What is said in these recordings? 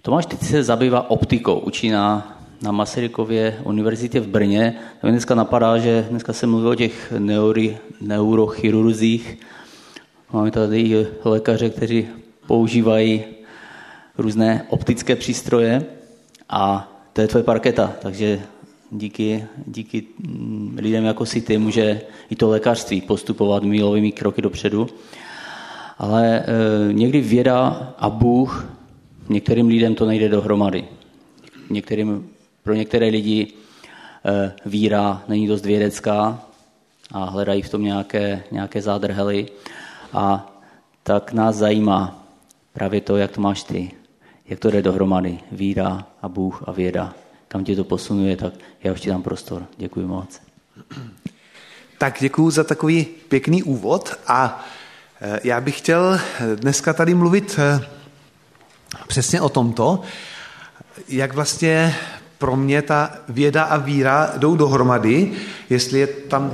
Tomáš teď se zabývá optikou, učí na Masarykově univerzitě v Brně. To mě dneska napadá, že dneska se mluví o těch neurochirurzích. Máme tady i lékaře, kteří používají různé optické přístroje a to je tvoje parketa, takže díky lidem jako si ty může i to lékařství postupovat milovými kroky dopředu. Ale někdy věda a Bůh, některým lidem to nejde dohromady. Pro některé lidi víra není dost vědecká a hledají v tom nějaké zádrhely. A tak nás zajímá právě to, jak to máš ty. Jak to jde dohromady. Víra a Bůh a věda. Kam tě to posunuje, tak já už ti dám prostor. Děkuji moc. Tak děkuji za takový pěkný úvod a já bych chtěl dneska tady mluvit přesně o tomto, jak vlastně pro mě ta věda a víra jdou dohromady, jestli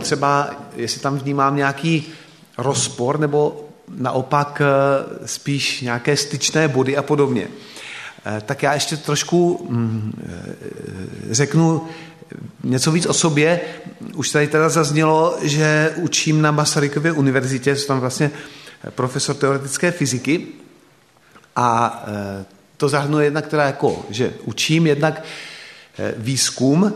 tam vnímám nějaký rozpor nebo naopak spíš nějaké styčné body a podobně. Tak já ještě trošku řeknu něco víc o sobě. Už tady teda zaznělo, že učím na Masarykově univerzitě, jsem tam vlastně profesor teoretické fyziky a to zahrnuje jednak teda jako, že učím jednak výzkum,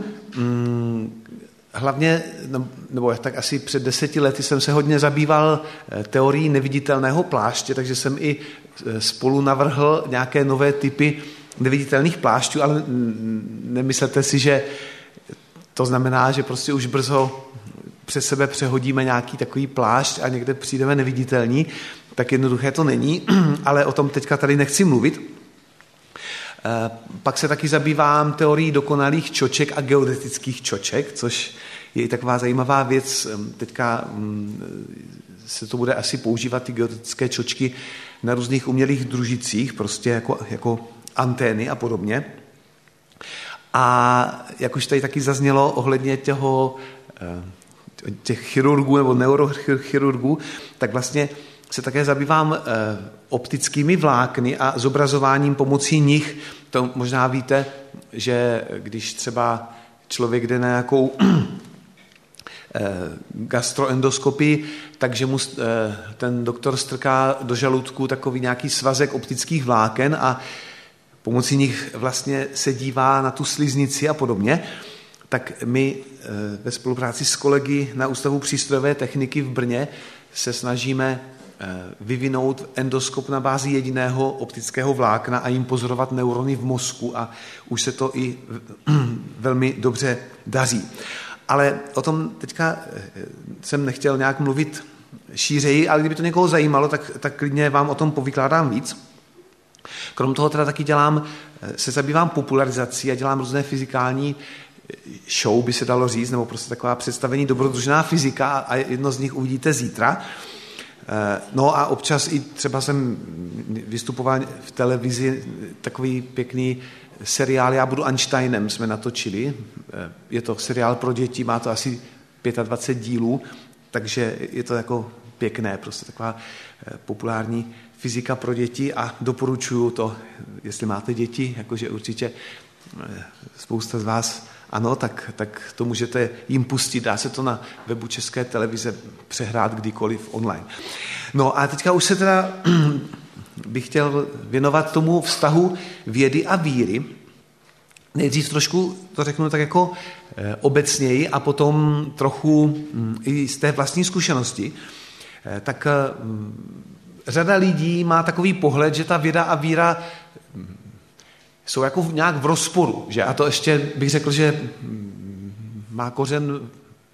hlavně, nebo tak asi před 10 lety jsem se hodně zabýval teorií neviditelného pláště, takže jsem i spolu navrhl nějaké nové typy neviditelných plášťů, ale nemyslete si, že to znamená, že prostě už brzo přes sebe přehodíme nějaký takový plášť a někde přijdeme neviditelní, tak jednoduché to není, ale o tom teďka tady nechci mluvit. Pak se taky zabývám teorií dokonalých čoček a geodetických čoček, což je i taková zajímavá věc. Teďka se to bude asi používat, ty geodetické čočky, na různých umělých družicích, prostě jako antény a podobně. A jak už tady taky zaznělo ohledně těch chirurgů nebo neurochirurgů, tak vlastně se také zabývám optickými vlákny a zobrazováním pomocí nich. To možná víte, že když třeba člověk jde na nějakou gastroendoskopii, takže mu ten doktor strká do žaludku takový nějaký svazek optických vláken a pomocí nich vlastně se dívá na tu sliznici a podobně. Tak my ve spolupráci s kolegy na Ústavu přístrojové techniky v Brně se snažíme vyvinout endoskop na bázi jediného optického vlákna a jim pozorovat neurony v mozku a už se to i velmi dobře daří. Ale o tom teďka jsem nechtěl nějak mluvit šířeji, ale kdyby to někoho zajímalo, tak klidně vám o tom povykládám víc. Krom toho teda taky se zabývám popularizací a dělám různé fyzikální show, by se dalo říct, nebo prostě taková představení dobrodružná fyzika a jedno z nich uvidíte zítra. No a občas i třeba jsem vystupoval v televizi, takový pěkný seriál Já budu Einsteinem jsme natočili. Je to seriál pro děti, má to asi 25 dílů, takže je to jako pěkné, prostě taková populární fyzika pro děti a doporučuju to, jestli máte děti, jakože určitě spousta z vás ano, tak to můžete jim pustit, dá se to na webu České televize přehrát kdykoliv online. No a teďka už se teda bych chtěl věnovat tomu vztahu vědy a víry. Nejdřív trošku to řeknu tak jako obecněji a potom trochu i z té vlastní zkušenosti. Tak řada lidí má takový pohled, že ta věda a víra jsou jako nějak v rozporu. Že? A to ještě bych řekl, že má kořen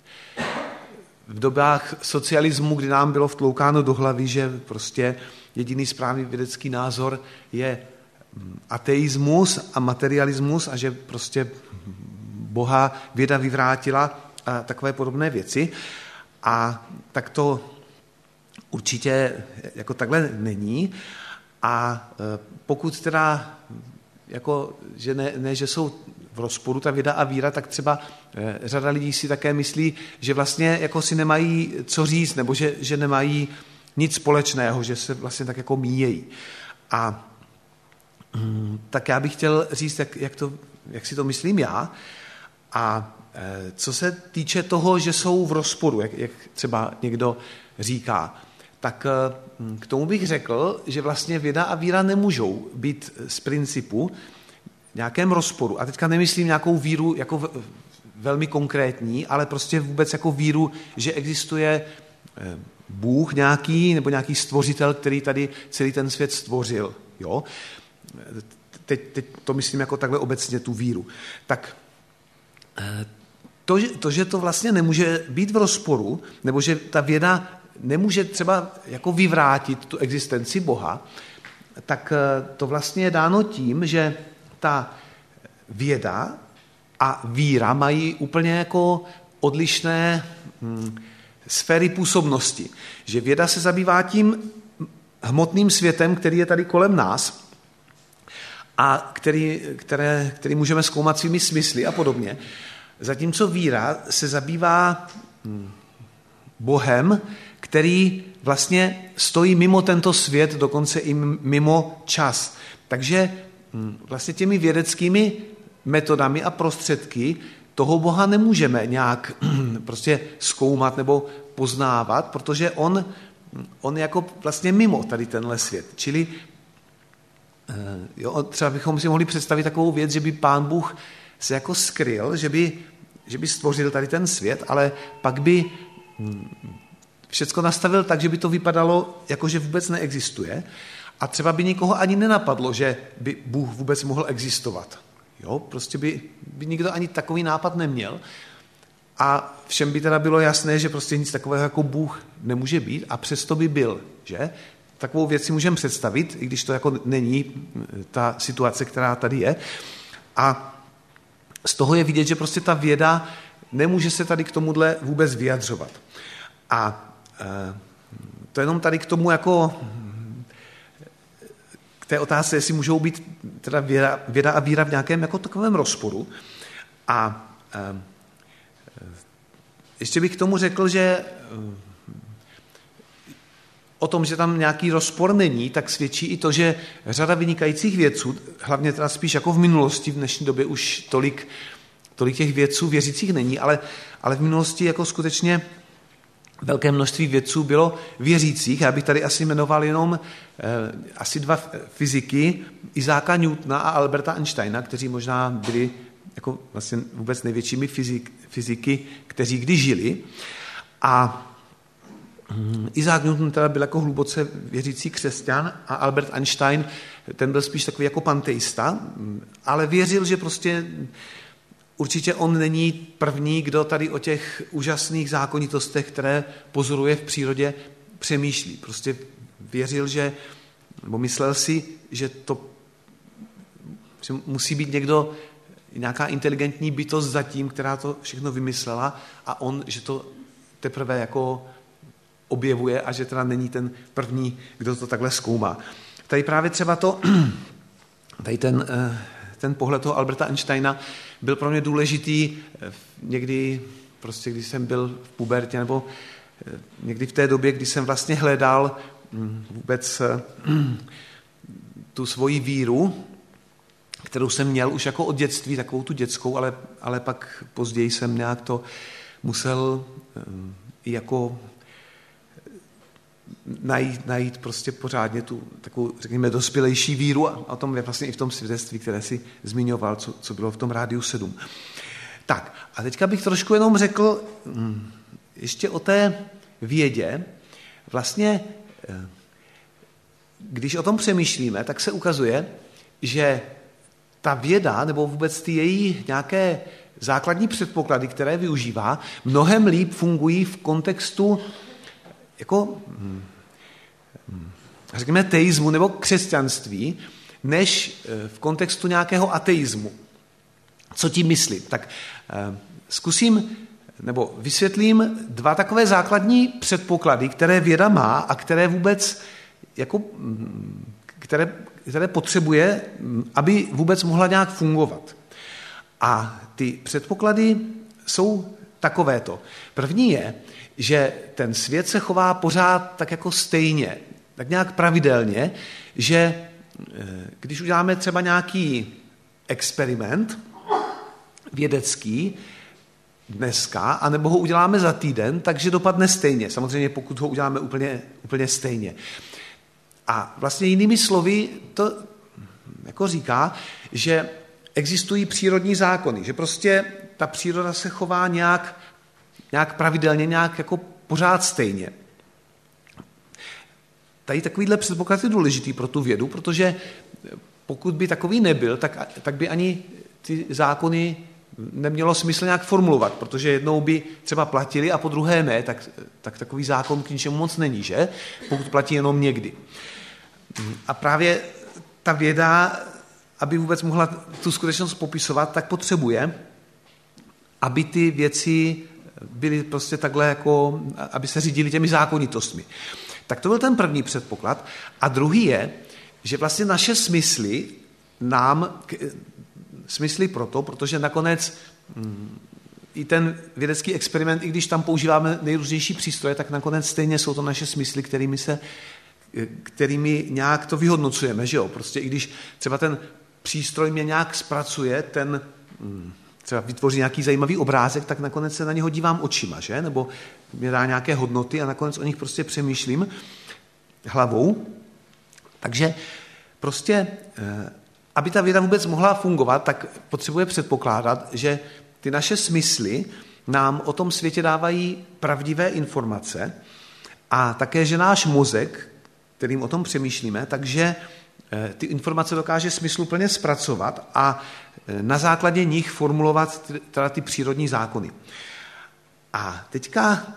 v dobách socialismu, kdy nám bylo vtloukáno do hlavy, že prostě jediný správný vědecký názor je ateismus a materialismus a že prostě Boha věda vyvrátila a takové podobné věci. A tak to určitě jako takhle není. A pokud teda jako, že ne, že jsou v rozporu ta věda a víra, tak třeba řada lidí si také myslí, že vlastně jako si nemají co říct, nebo že nemají nic společného, že se vlastně tak jako míjejí. A tak já bych chtěl říct, jak si to myslím já. A co se týče toho, že jsou v rozporu, jak třeba někdo říká, tak k tomu bych řekl, že vlastně věda a víra nemůžou být z principu v nějakém rozporu. A teďka nemyslím nějakou víru jako velmi konkrétní, ale prostě vůbec jako víru, že existuje Bůh nějaký, nebo nějaký stvořitel, který tady celý ten svět stvořil. Jo? Teď to myslím jako takhle obecně tu víru. Tak to, že to vlastně nemůže být v rozporu, nebo že ta věda nemůže třeba jako vyvrátit tu existenci Boha, tak to vlastně je dáno tím, že ta věda a víra mají úplně jako odlišné sféry působnosti. Že věda se zabývá tím hmotným světem, který je tady kolem nás a který můžeme zkoumat svými smysly a podobně. Zatímco víra se zabývá Bohem, který vlastně stojí mimo tento svět, dokonce i mimo čas. Takže vlastně těmi vědeckými metodami a prostředky toho Boha nemůžeme nějak prostě zkoumat nebo poznávat, protože on je jako vlastně mimo tady tenhle svět. Čili třeba bychom si mohli představit takovou věc, že by Pán Bůh se jako skryl, že by stvořil tady ten svět, ale pak by všecko nastavil tak, že by to vypadalo, jako že vůbec neexistuje a třeba by nikoho ani nenapadlo, že by Bůh vůbec mohl existovat. Jo, prostě by nikdo ani takový nápad neměl a všem by teda bylo jasné, že prostě nic takového jako Bůh nemůže být a přesto by byl, že? Takovou věc si můžeme představit, i když to jako není ta situace, která tady je. A z toho je vidět, že prostě ta věda nemůže se tady k tomuhle vůbec vyjadřovat. A to jenom tady k tomu jako k té otázce, jestli můžou být teda věda a víra v nějakém jako takovém rozporu. A ještě bych k tomu řekl, že o tom, že tam nějaký rozpor není, tak svědčí i to, že řada vynikajících vědců, hlavně teda spíš jako v minulosti, v dnešní době už tolik těch vědců věřících není, ale v minulosti jako skutečně velké množství vědců bylo věřících. Já bych tady asi jmenoval jenom asi 2 fyziky, Isáka Newtona a Alberta Einsteina, kteří možná byli jako vlastně vůbec největšími fyziky, kteří kdy žili. A Isaac Newton teda byl jako hluboce věřící křesťan a Albert Einstein, ten byl spíš takový jako panteista, ale věřil, že prostě určitě on není první, kdo tady o těch úžasných zákonitostech, které pozoruje v přírodě, přemýšlí. Prostě věřil, nebo myslel si, že musí být někdo, nějaká inteligentní bytost zatím, která to všechno vymyslela a on, že to teprve jako objevuje a že teda není ten první, kdo to takhle zkoumá. Tady právě třeba tady ten pohled toho Alberta Einsteina byl pro mě důležitý někdy, prostě když jsem byl v pubertě, nebo někdy v té době, kdy jsem vlastně hledal vůbec tu svoji víru, kterou jsem měl už jako od dětství, takovou tu dětskou, ale pak později jsem nějak to musel i jako najít prostě pořádně tu takovou, řekněme, dospělejší víru a o tom je vlastně i v tom svědectví, které si zmiňoval, co bylo v tom Rádiu 7. Tak, a teďka bych trošku jenom řekl ještě o té vědě. Vlastně, když o tom přemýšlíme, tak se ukazuje, že ta věda, nebo vůbec ty její nějaké základní předpoklady, které využívá, mnohem líp fungují v kontextu jako, řekněme, teismu nebo křesťanství, než v kontextu nějakého ateismu. Co tím myslím? Tak zkusím, nebo vysvětlím 2 takové základní předpoklady, které věda má a které vůbec, jako, které potřebuje, aby vůbec mohla nějak fungovat. A ty předpoklady jsou takovéto. První je, že ten svět se chová pořád tak jako stejně, tak nějak pravidelně, že když uděláme třeba nějaký experiment vědecký dneska, anebo ho uděláme za týden, takže dopadne stejně. Samozřejmě pokud ho uděláme úplně stejně. A vlastně jinými slovy to jako říká, že existují přírodní zákony, že prostě ta příroda se chová nějak pravidelně, nějak jako pořád stejně. Tady takovýhle předpoklad je důležitý pro tu vědu, protože pokud by takový nebyl, tak by ani ty zákony nemělo smysl nějak formulovat, protože jednou by třeba platili a po druhé ne, tak takový zákon k ničemu moc není, že? Pokud platí jenom někdy. A právě ta věda, aby vůbec mohla tu skutečnost popisovat, tak potřebuje, aby ty věci byly prostě takhle jako, aby se řídily těmi zákonitostmi. Tak to byl ten první předpoklad. A druhý je, že vlastně naše smysly protože nakonec i ten vědecký experiment, i když tam používáme nejrůznější přístroje, tak nakonec stejně jsou to naše smysly, kterými nějak to vyhodnocujeme, že jo? Prostě i když třeba ten přístroj mě nějak zpracuje, třeba vytvoří nějaký zajímavý obrázek, tak nakonec se na něho dívám očima, že? Nebo mě dá nějaké hodnoty a nakonec o nich prostě přemýšlím hlavou. Takže prostě, aby ta věda vůbec mohla fungovat, tak potřebuje předpokládat, že ty naše smysly nám o tom světě dávají pravdivé informace a také, že náš mozek, kterým o tom přemýšlíme, takže ty informace dokáže smysluplně zpracovat a na základě nich formulovat teda ty přírodní zákony. A teďka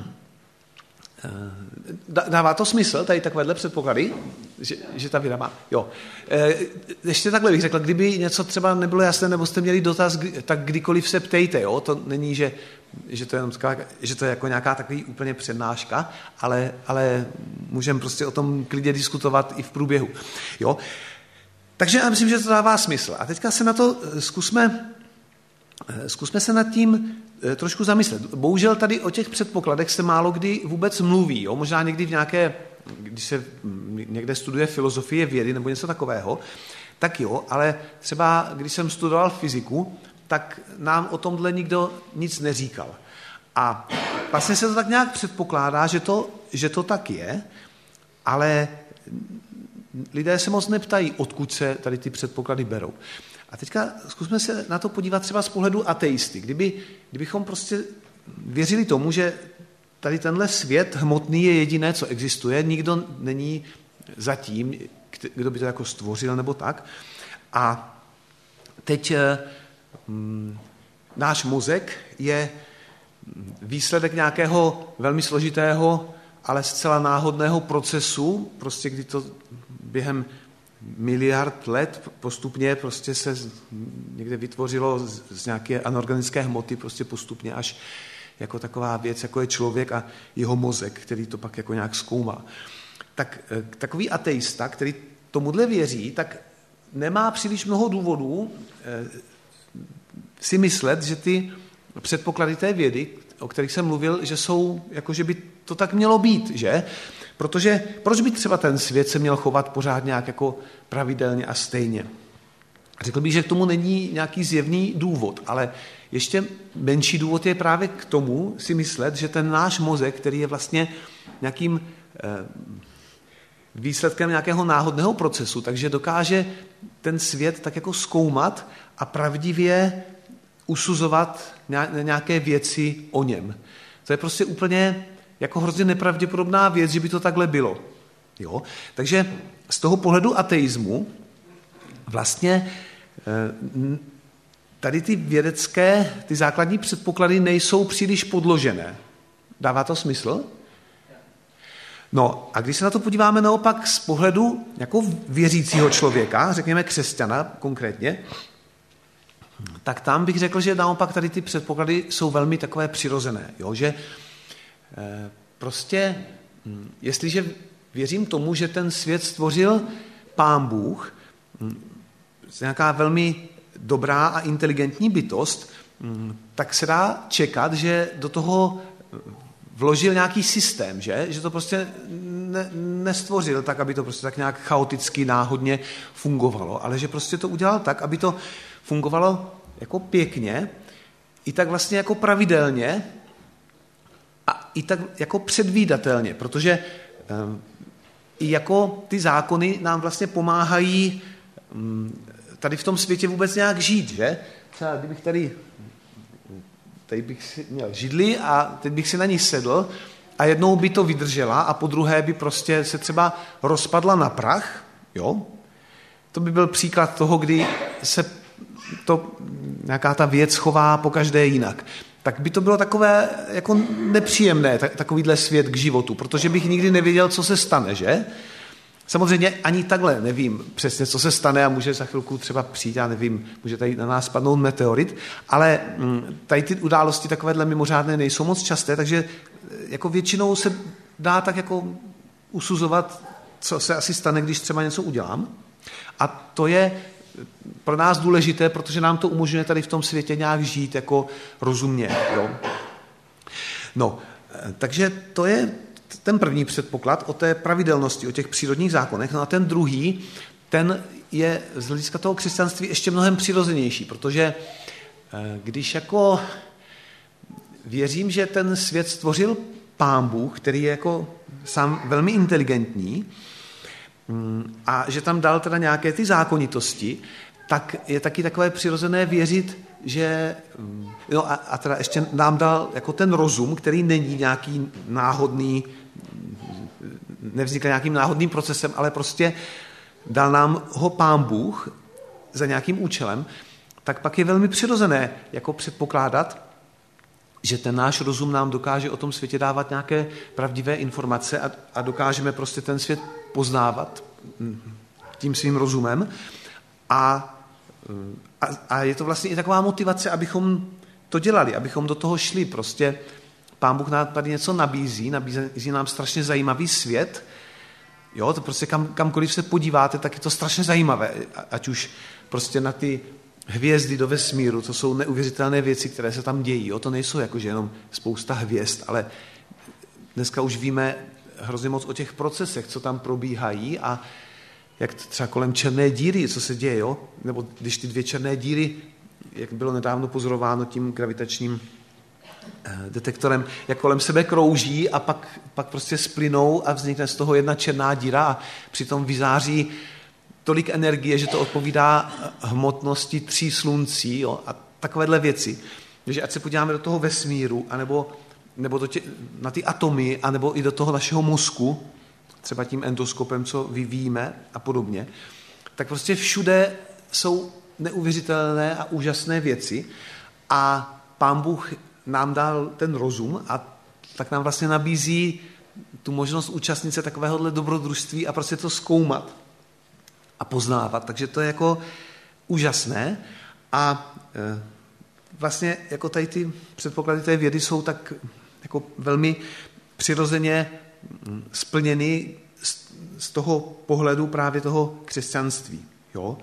dává to smysl, tady takovéhle předpoklady, že ta věda má. Jo. Ještě takhle bych řekl, kdyby něco třeba nebylo jasné, nebo jste měli dotaz, tak kdykoliv se ptejte. Jo? To není, že to je jenom že to je jako nějaká takový úplně přednáška, ale můžeme prostě o tom klidně diskutovat i v průběhu. Jo? Takže já myslím, že to dává smysl. A teďka se na to zkusme se nad tím trošku zamyslet. Bohužel tady o těch předpokladech se málo kdy vůbec mluví. Jo? Možná někdy když se někde studuje filozofie vědy nebo něco takového, tak jo, ale třeba když jsem studoval fyziku, tak nám o tomhle nikdo nic neříkal. A vlastně se to tak nějak předpokládá, že to tak je, ale lidé se moc neptají, odkud se tady ty předpoklady berou. A teďka zkusme se na to podívat třeba z pohledu ateisty. Kdybychom prostě věřili tomu, že tady tenhle svět hmotný je jediné, co existuje, nikdo není zatím, kdo by to jako stvořil nebo tak. A teď náš mozek je výsledek nějakého velmi složitého, ale zcela náhodného procesu, prostě kdy to během miliard let postupně prostě se někde vytvořilo z nějaké anorganické hmoty prostě postupně až jako taková věc, jako je člověk a jeho mozek, který to pak jako nějak zkoumá. Tak takový ateista, který tomuhle věří, tak nemá příliš mnoho důvodů si myslet, že ty předpoklady té vědy, o kterých jsem mluvil, že jsou, jako že by to tak mělo být, že? Protože proč by třeba ten svět se měl chovat pořád nějak jako pravidelně a stejně? Řekl bych, že k tomu není nějaký zjevný důvod, ale ještě menší důvod je právě k tomu si myslet, že ten náš mozek, který je vlastně nějakým výsledkem nějakého náhodného procesu, takže dokáže ten svět tak jako zkoumat a pravdivě usuzovat nějaké věci o něm. To je prostě úplně jako hrozně nepravděpodobná věc, že by to takhle bylo. Jo? Takže z toho pohledu ateismu vlastně tady ty vědecké, ty základní předpoklady nejsou příliš podložené. Dává to smysl? No a když se na to podíváme naopak z pohledu jako věřícího člověka, řekněme křesťana konkrétně, tak tam bych řekl, že naopak tady ty předpoklady jsou velmi takové přirozené. Jo? Že prostě, jestliže věřím tomu, že ten svět stvořil Pán Bůh, nějaká velmi dobrá a inteligentní bytost, tak se dá čekat, že do toho vložil nějaký systém, že to prostě nestvořil tak, aby to prostě tak nějak chaoticky, náhodně fungovalo, ale že prostě to udělal tak, aby to fungovalo jako pěkně, i tak vlastně jako pravidelně a i tak jako předvídatelně, protože i jako ty zákony nám vlastně pomáhají tady v tom světě vůbec nějak žít, že? Třeba kdybych tady bych si měl židli a teď bych si na ní sedl a jednou by to vydržela a po druhé by prostě se třeba rozpadla na prach, jo? To by byl příklad toho, kdy se to nějaká ta věc chová pokaždé jinak. Tak by to bylo takové jako nepříjemné, takovýhle svět k životu, protože bych nikdy nevěděl, co se stane, že? Samozřejmě ani takhle nevím přesně, co se stane a může za chvilku třeba přijít, já nevím, může tady na nás spadnout meteorit, ale tady ty události takovéhle mimořádné nejsou moc časté, takže jako většinou se dá tak jako usuzovat, co se asi stane, když třeba něco udělám. A to je pro nás důležité, protože nám to umožňuje tady v tom světě nějak žít jako rozumně. Jo? No, takže to je ten první předpoklad o té pravidelnosti, o těch přírodních zákonech. No a ten druhý, ten je z hlediska toho křesťanství ještě mnohem přirozenější, protože když jako věřím, že ten svět stvořil Pán Bůh, který je jako sám velmi inteligentní a že tam dal teda nějaké ty zákonitosti, tak je taky takové přirozené věřit, že no a teda ještě nám dal jako ten rozum, který není nějaký náhodný, nevznikl nějakým náhodným procesem, ale prostě dal nám ho Pán Bůh za nějakým účelem, tak pak je velmi přirozené jako předpokládat, že ten náš rozum nám dokáže o tom světě dávat nějaké pravdivé informace a dokážeme prostě ten svět poznávat tím svým rozumem. A je to vlastně i taková motivace, abychom to dělali, abychom do toho šli. Prostě Pán Bůh nám tady něco nabízí nám strašně zajímavý svět. Jo, to prostě kamkoliv se podíváte, tak je to strašně zajímavé. Ať už prostě na ty hvězdy do vesmíru, to jsou neuvěřitelné věci, které se tam dějí. Jo, to nejsou jakože jenom spousta hvězd, ale dneska už víme hrozně moc o těch procesech, co tam probíhají a jak třeba kolem černé díry, co se děje, jo? Nebo když ty dvě černé díry, jak bylo nedávno pozorováno tím gravitačním detektorem, jak kolem sebe krouží a pak prostě splynou a vznikne z toho jedna černá díra a přitom vyzáří tolik energie, že to odpovídá hmotnosti 3 sluncí, jo? A takovéhle věci. Takže ať se podíváme do toho vesmíru, anebo na ty atomy, anebo i do toho našeho mozku, třeba tím endoskopem, co vyvíjíme a podobně, tak prostě všude jsou neuvěřitelné a úžasné věci a Pán Bůh nám dal ten rozum a tak nám vlastně nabízí tu možnost účastnit se takovéhohle dobrodružství a prostě to zkoumat a poznávat. Takže to je jako úžasné a vlastně jako tady ty předpoklady té vědy jsou tak jako velmi přirozeně splněny z toho pohledu právě toho křesťanství. Jo?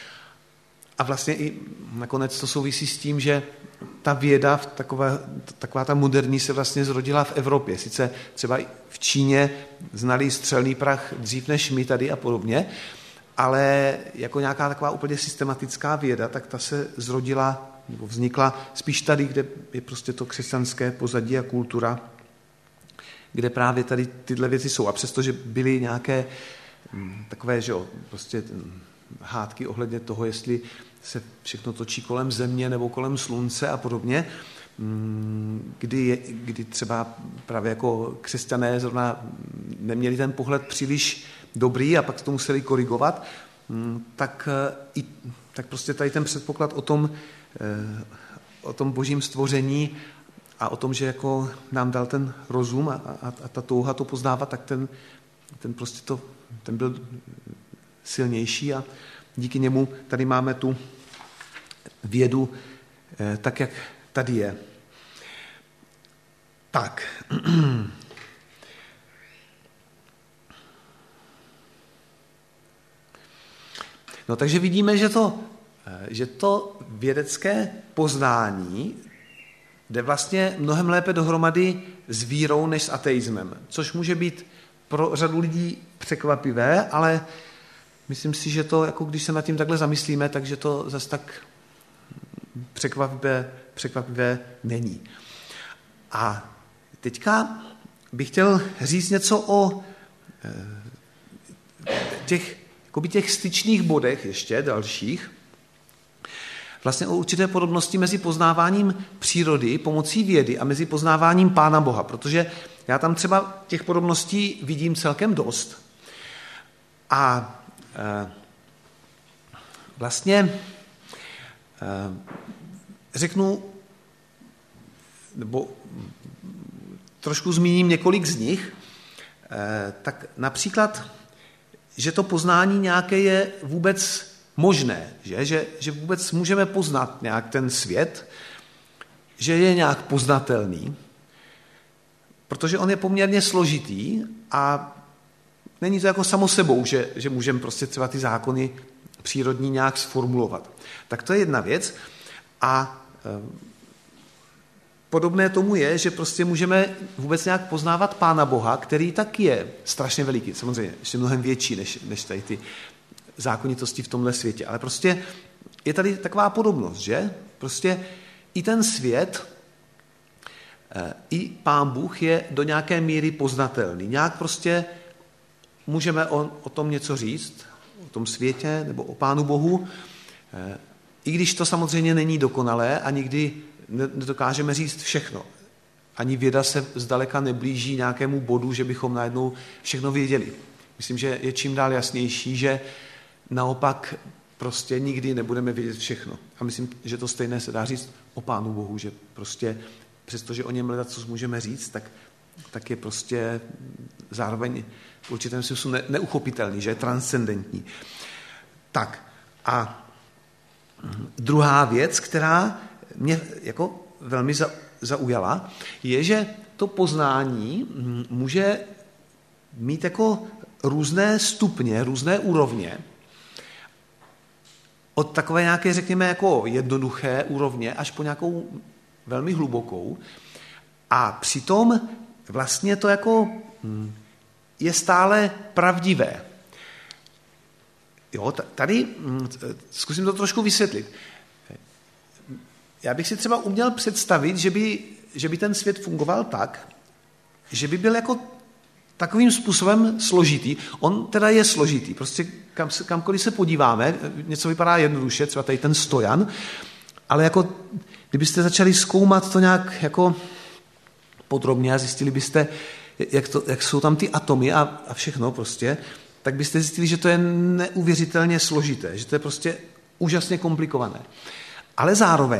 A vlastně i nakonec to souvisí s tím, že ta věda, taková ta moderní, se vlastně zrodila v Evropě. Sice třeba v Číně znali střelný prach dřív než my tady a podobně, ale jako nějaká taková úplně systematická věda, tak ta se zrodila nebo vznikla spíš tady, kde je prostě to křesťanské pozadí a kultura, kde právě tady tyhle věci jsou. A přestože byly nějaké takové, že jo, prostě hádky ohledně toho, jestli se všechno točí kolem země nebo kolem slunce a podobně, kdy třeba právě jako křesťané zrovna neměli ten pohled příliš dobrý a pak to museli korigovat, tak prostě tady ten předpoklad o tom božím stvoření a o tom, že jako nám dal ten rozum a ta touha to poznávat, tak ten byl silnější a díky němu tady máme tu vědu tak, jak tady je. Tak. No takže vidíme, že to vědecké poznání jde vlastně mnohem lépe dohromady s vírou než s ateismem, což může být pro řadu lidí překvapivé, ale myslím si, že to, jako když se nad tím takhle zamyslíme, takže to zase tak překvapivé není. A teďka bych chtěl říct něco o těch styčných bodech ještě dalších, vlastně o určité podobnosti mezi poznáváním přírody pomocí vědy a mezi poznáváním Pána Boha, protože já tam třeba těch podobností vidím celkem dost. A vlastně řeknu, nebo trošku zmíním několik z nich, tak například, že to poznání nějaké je vůbec možné, že vůbec můžeme poznat nějak ten svět, že je nějak poznatelný, protože on je poměrně složitý a není to jako samo sebou, že můžeme prostě třeba ty zákony přírodní nějak sformulovat. Tak to je jedna věc. A podobné tomu je, že prostě můžeme vůbec nějak poznávat Pána Boha, který taky je strašně veliký, samozřejmě ještě mnohem větší než tady ty zákonitosti v tomhle světě. Ale prostě je tady taková podobnost, že? Prostě i ten svět, i Pán Bůh je do nějaké míry poznatelný. Nějak prostě můžeme o tom něco říct, o tom světě nebo o Pánu Bohu, i když to samozřejmě není dokonalé a nikdy nedokážeme říct všechno. Ani věda se zdaleka neblíží nějakému bodu, že bychom najednou všechno věděli. Myslím, že je čím dál jasnější, že naopak prostě nikdy nebudeme vědět všechno. A myslím, že to stejné se dá říct o Pánu Bohu, že prostě přestože o něm hledat, co můžeme říct, tak je prostě zároveň v určitém smyslu neuchopitelný, že je transcendentní. Tak a druhá věc, která mě jako velmi zaujala, je, že to poznání může mít jako různé stupně, různé úrovně, od takové nějaké, řekněme, jako jednoduché úrovně až po nějakou velmi hlubokou. A přitom vlastně to jako je stále pravdivé. Jo, tady zkusím to trošku vysvětlit. Já bych si třeba uměl představit, že by ten svět fungoval tak, že by byl jako takovým způsobem složitý. On teda je složitý. Prostě kamkoliv se podíváme, něco vypadá jednoduše, třeba tady ten stojan, ale jako kdybyste začali zkoumat to nějak jako podrobně a zjistili byste, jak jsou tam ty atomy a všechno prostě, tak byste zjistili, že to je neuvěřitelně složité, že to je prostě úžasně komplikované. Ale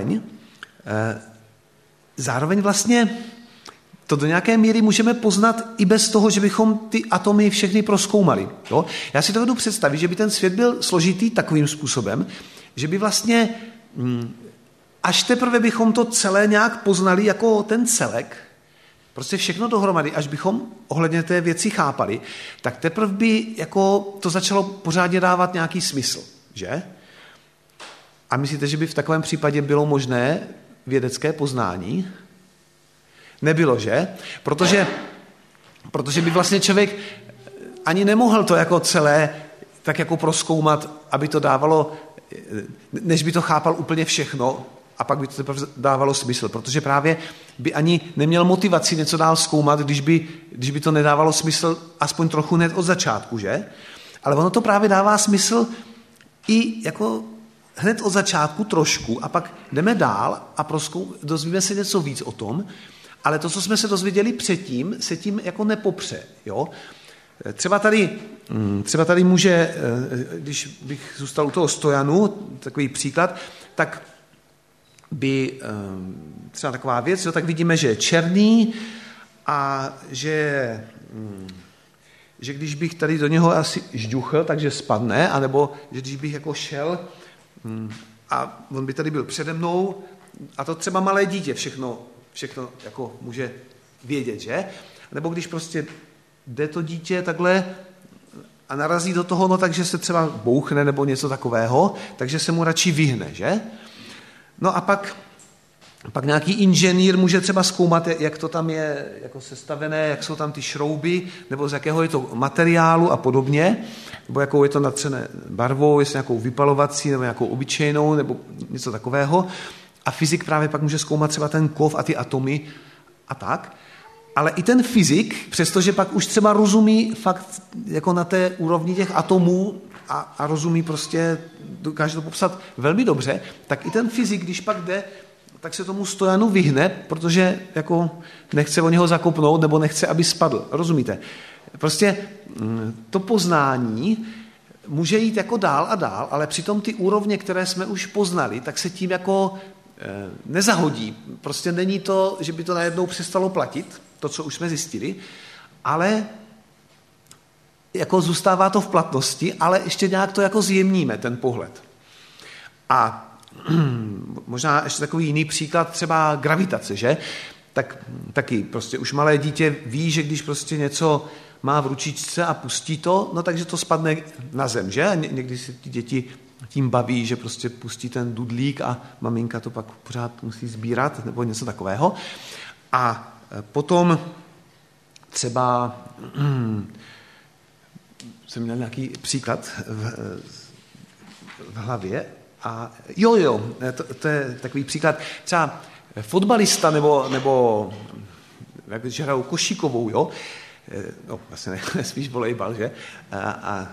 zároveň vlastně to do nějaké míry můžeme poznat i bez toho, že bychom ty atomy všechny prozkoumali. Jo? Já si dovedu představit, že by ten svět byl složitý takovým způsobem, že by vlastně až teprve bychom to celé nějak poznali jako ten celek, prostě všechno dohromady, až bychom ohledně té věci chápali, tak teprve by jako to začalo pořádně dávat nějaký smysl, že? A myslíte, že by v takovém případě bylo možné vědecké poznání? Nebylo, že? Protože by vlastně člověk ani nemohl to jako celé tak jako prozkoumat, aby to dávalo, než by to chápal úplně všechno, a pak by to teprve dávalo smysl, protože právě by ani neměl motivaci něco dál zkoumat, když by to nedávalo smysl aspoň trochu hned od začátku, že? Ale ono to právě dává smysl i jako hned od začátku trošku a pak jdeme dál a dozvíme se něco víc o tom, ale to, co jsme se dozvěděli předtím, se tím jako nepopře, jo? Třeba tady může, když bych zůstal u toho stojanu, takový příklad, tak by třeba taková věc, jo, tak vidíme, že je černý a že když bych tady do něho asi žduchl, takže spadne, anebo že když bych jako šel a on by tady byl přede mnou a to třeba malé dítě všechno jako může vědět, že? Nebo když prostě jde to dítě takhle a narazí do toho, no takže se třeba bouchne nebo něco takového, takže se mu radši vyhne, že? No a pak Pak nějaký inženýr může třeba zkoumat, jak to tam je jako sestavené, jak jsou tam ty šrouby, nebo z jakého je to materiálu a podobně, nebo jakou je to natřené barvou, jestli nějakou vypalovací, nebo nějakou obyčejnou, nebo něco takového. A fyzik právě pak může zkoumat třeba ten kov a ty atomy a tak. Ale i ten fyzik, přestože pak už třeba rozumí fakt jako na té úrovni těch atomů a rozumí prostě, dokáže to popsat velmi dobře, tak i ten fyzik, když pak jde, tak se tomu stojanu vyhne, protože jako nechce o něho zakopnout nebo nechce, aby spadl. Rozumíte? Prostě to poznání může jít jako dál a dál, ale přitom ty úrovně, které jsme už poznali, tak se tím jako nezahodí. Prostě není to, že by to najednou přestalo platit, to, co už jsme zjistili, ale jako zůstává to v platnosti, ale ještě nějak to jako zjemníme, ten pohled. A možná ještě takový jiný příklad, třeba gravitace, že? Tak taky prostě už malé dítě ví, že když prostě něco má v ručičce a pustí to, no takže to spadne na zem, že? A někdy si ty děti tím baví, že prostě pustí ten dudlík a maminka to pak pořád musí sbírat nebo něco takového. A potom třeba jsem měl nějaký příklad v hlavě a to je takový příklad. Třeba fotbalista nebo jak hrajou košíkovou, jo? No, vlastně ne, spíš volejbal, že? A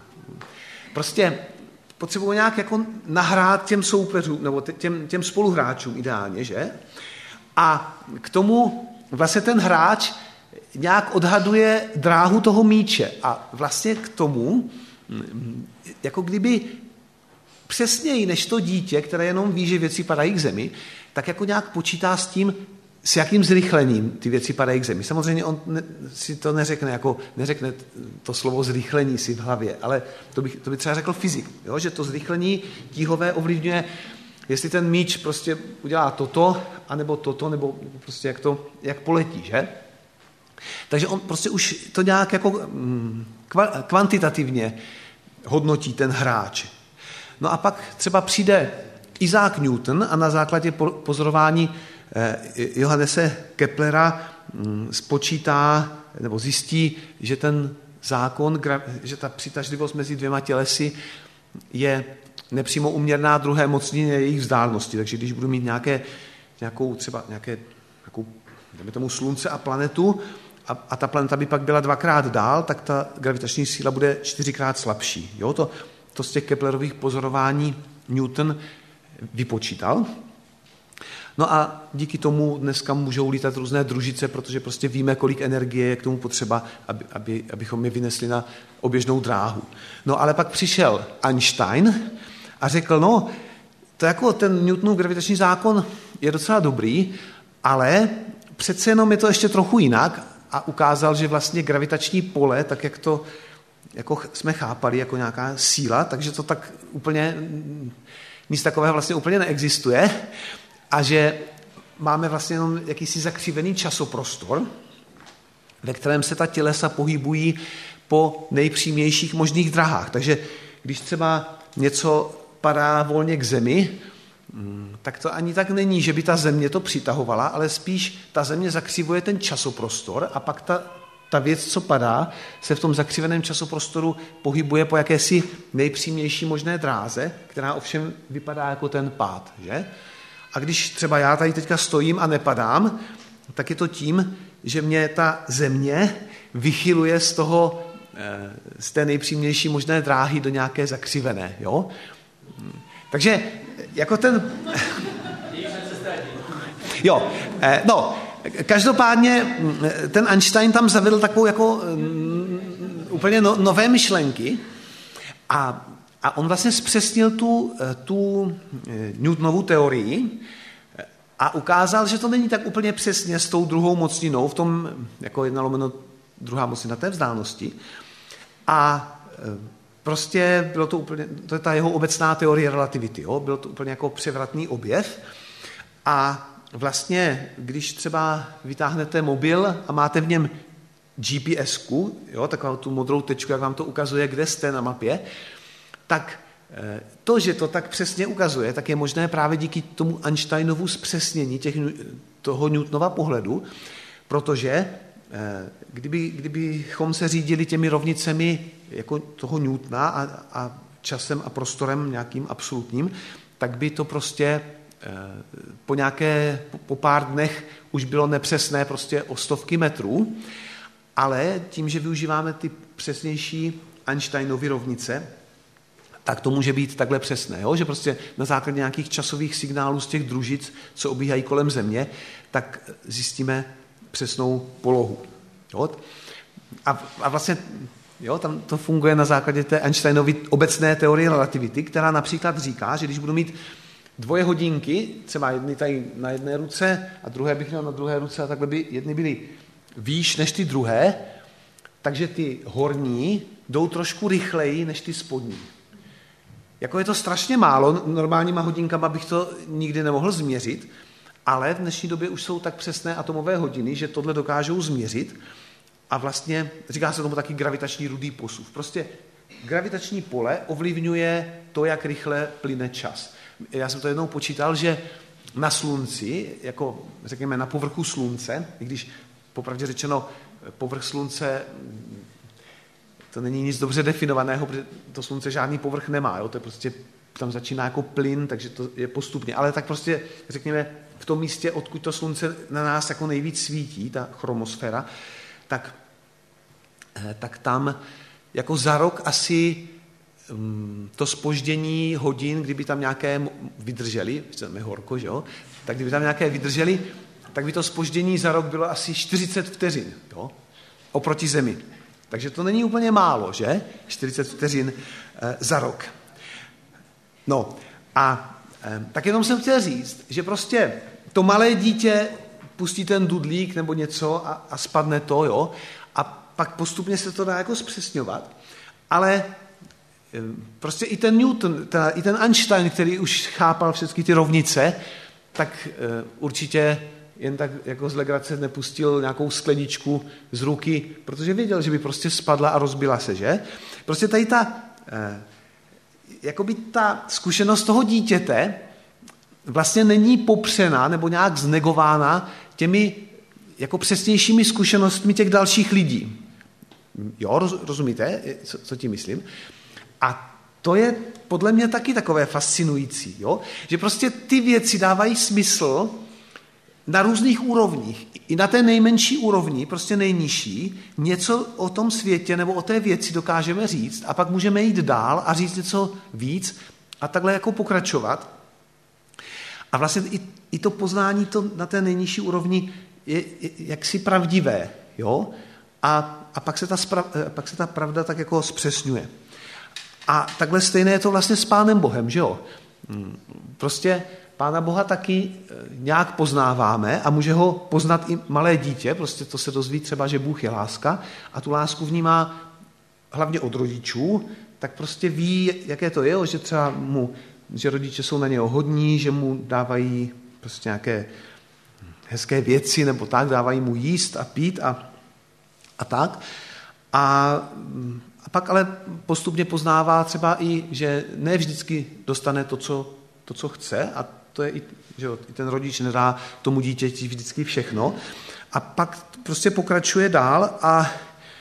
prostě potřebují nějak jako nahrát těm soupeřům, nebo těm spoluhráčům ideálně, že? A k tomu vlastně ten hráč nějak odhaduje dráhu toho míče a vlastně k tomu, jako kdyby přesněji než to dítě, které jenom ví, že věci padají k zemi, tak jako nějak počítá s tím, s jakým zrychlením ty věci padají k zemi. Samozřejmě on si to neřekne to slovo zrychlení si v hlavě, ale to by třeba řekl fyzik, jo? Že to zrychlení tíhové ovlivňuje, jestli ten míč prostě udělá toto, anebo toto, nebo prostě jak poletí, že? Takže on prostě už to nějak jako kvantitativně hodnotí ten hráč. No a pak třeba přijde Isaac Newton a na základě pozorování Johannese Keplera spočítá nebo zjistí, že ten zákon, že ta přitažlivost mezi dvěma tělesy je nepřímo uměrná druhé mocnině jejich vzdálenosti. Takže když budu mít nějakou dejme tomu slunce a planetu a ta planeta by pak byla 2x dál, tak ta gravitační síla bude 4x slabší. Jo? To z těch Keplerových pozorování Newton vypočítal. No a díky tomu dneska můžou lítat různé družice, protože prostě víme, kolik energie je k tomu potřeba, abychom je vynesli na oběžnou dráhu. No ale pak přišel Einstein a řekl, no, to jako ten Newtonův gravitační zákon je docela dobrý, ale přece jenom je to ještě trochu jinak a ukázal, že vlastně gravitační pole, tak jak to jako jsme chápali jako nějaká síla, takže to tak úplně, nic takového vlastně úplně neexistuje a že máme vlastně jenom jakýsi zakřivený časoprostor, ve kterém se ta tělesa pohybují po nejpřímějších možných drahách. Takže když třeba něco padá volně k zemi, tak to ani tak není, že by ta země to přitahovala, ale spíš ta země zakřivuje ten časoprostor a pak ta věc, co padá, se v tom zakřiveném časoprostoru pohybuje po jakési nejpřímější možné dráze, která ovšem vypadá jako ten pád, že? A když třeba já tady teďka stojím a nepadám, tak je to tím, že mě ta země vychyluje z té nejpřímější možné dráhy do nějaké zakřivené, jo? Takže jako ten... Jo, no, každopádně ten Einstein tam zavedl takovou jako úplně nové myšlenky a on vlastně zpřesnil tu Newtonovu teorii a ukázal, že to není tak úplně přesně s tou druhou mocninou v tom jako 1/2 mocnina té vzdálenosti a prostě bylo to úplně, to je ta jeho obecná teorie relativity, jo? Bylo to úplně jako převratný objev a vlastně, když třeba vytáhnete mobil a máte v něm GPS-ku, jo, takovou tu modrou tečku, jak vám to ukazuje, kde jste na mapě, tak To, že to tak přesně ukazuje, tak je možné právě díky tomu Einsteinovu zpřesnění toho Newtonova pohledu, protože kdybychom se řídili těmi rovnicemi jako toho Newtona a časem a prostorem nějakým absolutním, tak by to prostě po pár dnech už bylo nepřesné prostě o stovky metrů, ale tím, že využíváme ty přesnější Einsteinovy rovnice, tak to může být takhle přesné, jo? Že prostě na základě nějakých časových signálů z těch družic, co obíhají kolem Země, tak zjistíme přesnou polohu. Jo? A vlastně tam to funguje na základě té Einsteinovy obecné teorie relativity, která například říká, že když budu mít dvoje hodinky, třeba jedny tady na jedné ruce a druhé bych měl na druhé ruce a takhle by jedny byly výš než ty druhé, takže ty horní jdou trošku rychleji než ty spodní. Jako je to strašně málo, normálníma hodinkama bych to nikdy nemohl změřit, ale v dnešní době už jsou tak přesné atomové hodiny, že tohle dokážou změřit a vlastně říká se tomu taky gravitační rudý posuv. Prostě gravitační pole ovlivňuje to, jak rychle plyne čas. Já jsem to jednou počítal, že na slunci, jako řekněme na povrchu slunce, i když popravdě řečeno povrch slunce, to není nic dobře definovaného, protože to slunce žádný povrch nemá, jo? To je prostě, tam začíná jako plyn, takže to je postupně, ale tak prostě řekněme v tom místě, odkud to slunce na nás jako nejvíc svítí, ta chromosféra, tak tam jako za rok asi to zpoždění hodin, kdyby tam nějaké vydrželi, máme horko, že jo? Tak kdyby tam nějaké vydrželi, tak by to zpoždění za rok bylo asi 40 vteřin, jo? Oproti Zemi. Takže to není úplně málo, že? 40 vteřin za rok. No a tak jenom jsem chtěl říct, že prostě to malé dítě pustí ten dudlík nebo něco a spadne to, jo? A pak postupně se to dá jako zpřesňovat, ale prostě i ten Newton, i ten Einstein, který už chápal všechny ty rovnice, tak určitě jen tak jako z legrace nepustil nějakou skleničku z ruky, protože věděl, že by prostě spadla a rozbila se, že? Prostě tady ta zkušenost toho dítěte vlastně není popřena nebo nějak znegována těmi jako přesnějšími zkušenostmi těch dalších lidí. Jo, rozumíte, co tím myslím? A to je podle mě taky takové fascinující, jo? Že prostě ty věci dávají smysl na různých úrovních. I na té nejmenší úrovni, prostě nejnižší, něco o tom světě nebo o té věci dokážeme říct a pak můžeme jít dál a říct něco víc a takhle jako pokračovat. A vlastně i to poznání to na té nejnižší úrovni je jaksi pravdivé, jo? A pak se ta pravda tak jako zpřesňuje. A takhle stejné je to vlastně s Pánem Bohem, že jo? Prostě Pána Boha taky nějak poznáváme a může ho poznat i malé dítě, prostě to se dozví třeba, že Bůh je láska a tu lásku vnímá hlavně od rodičů, tak prostě ví, jaké to je, že třeba že rodiče jsou na něho hodní, že mu dávají prostě nějaké hezké věci nebo tak, dávají mu jíst a pít a tak. A pak ale postupně poznává třeba i, že ne vždycky dostane to, co chce a to je že i ten rodič nedá tomu dítěti vždycky všechno. A pak prostě pokračuje dál a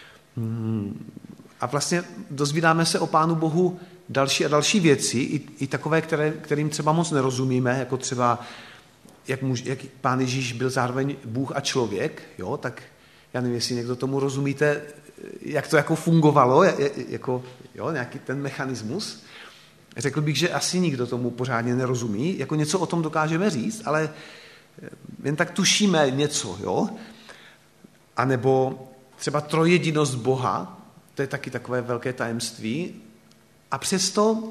vlastně dozvídáme se o Pánu Bohu další a další věci, i takové, kterým třeba moc nerozumíme, jako třeba, jak Pán Ježíš byl zároveň Bůh a člověk, jo, tak já nevím, jestli někdo tomu rozumíte, jak to jako fungovalo, jako, jo, nějaký ten mechanismus. Řekl bych, že asi nikdo tomu pořádně nerozumí, jako něco o tom dokážeme říct, ale jen tak tušíme něco, jo. A nebo třeba trojjedinost Boha, to je taky takové velké tajemství, a přesto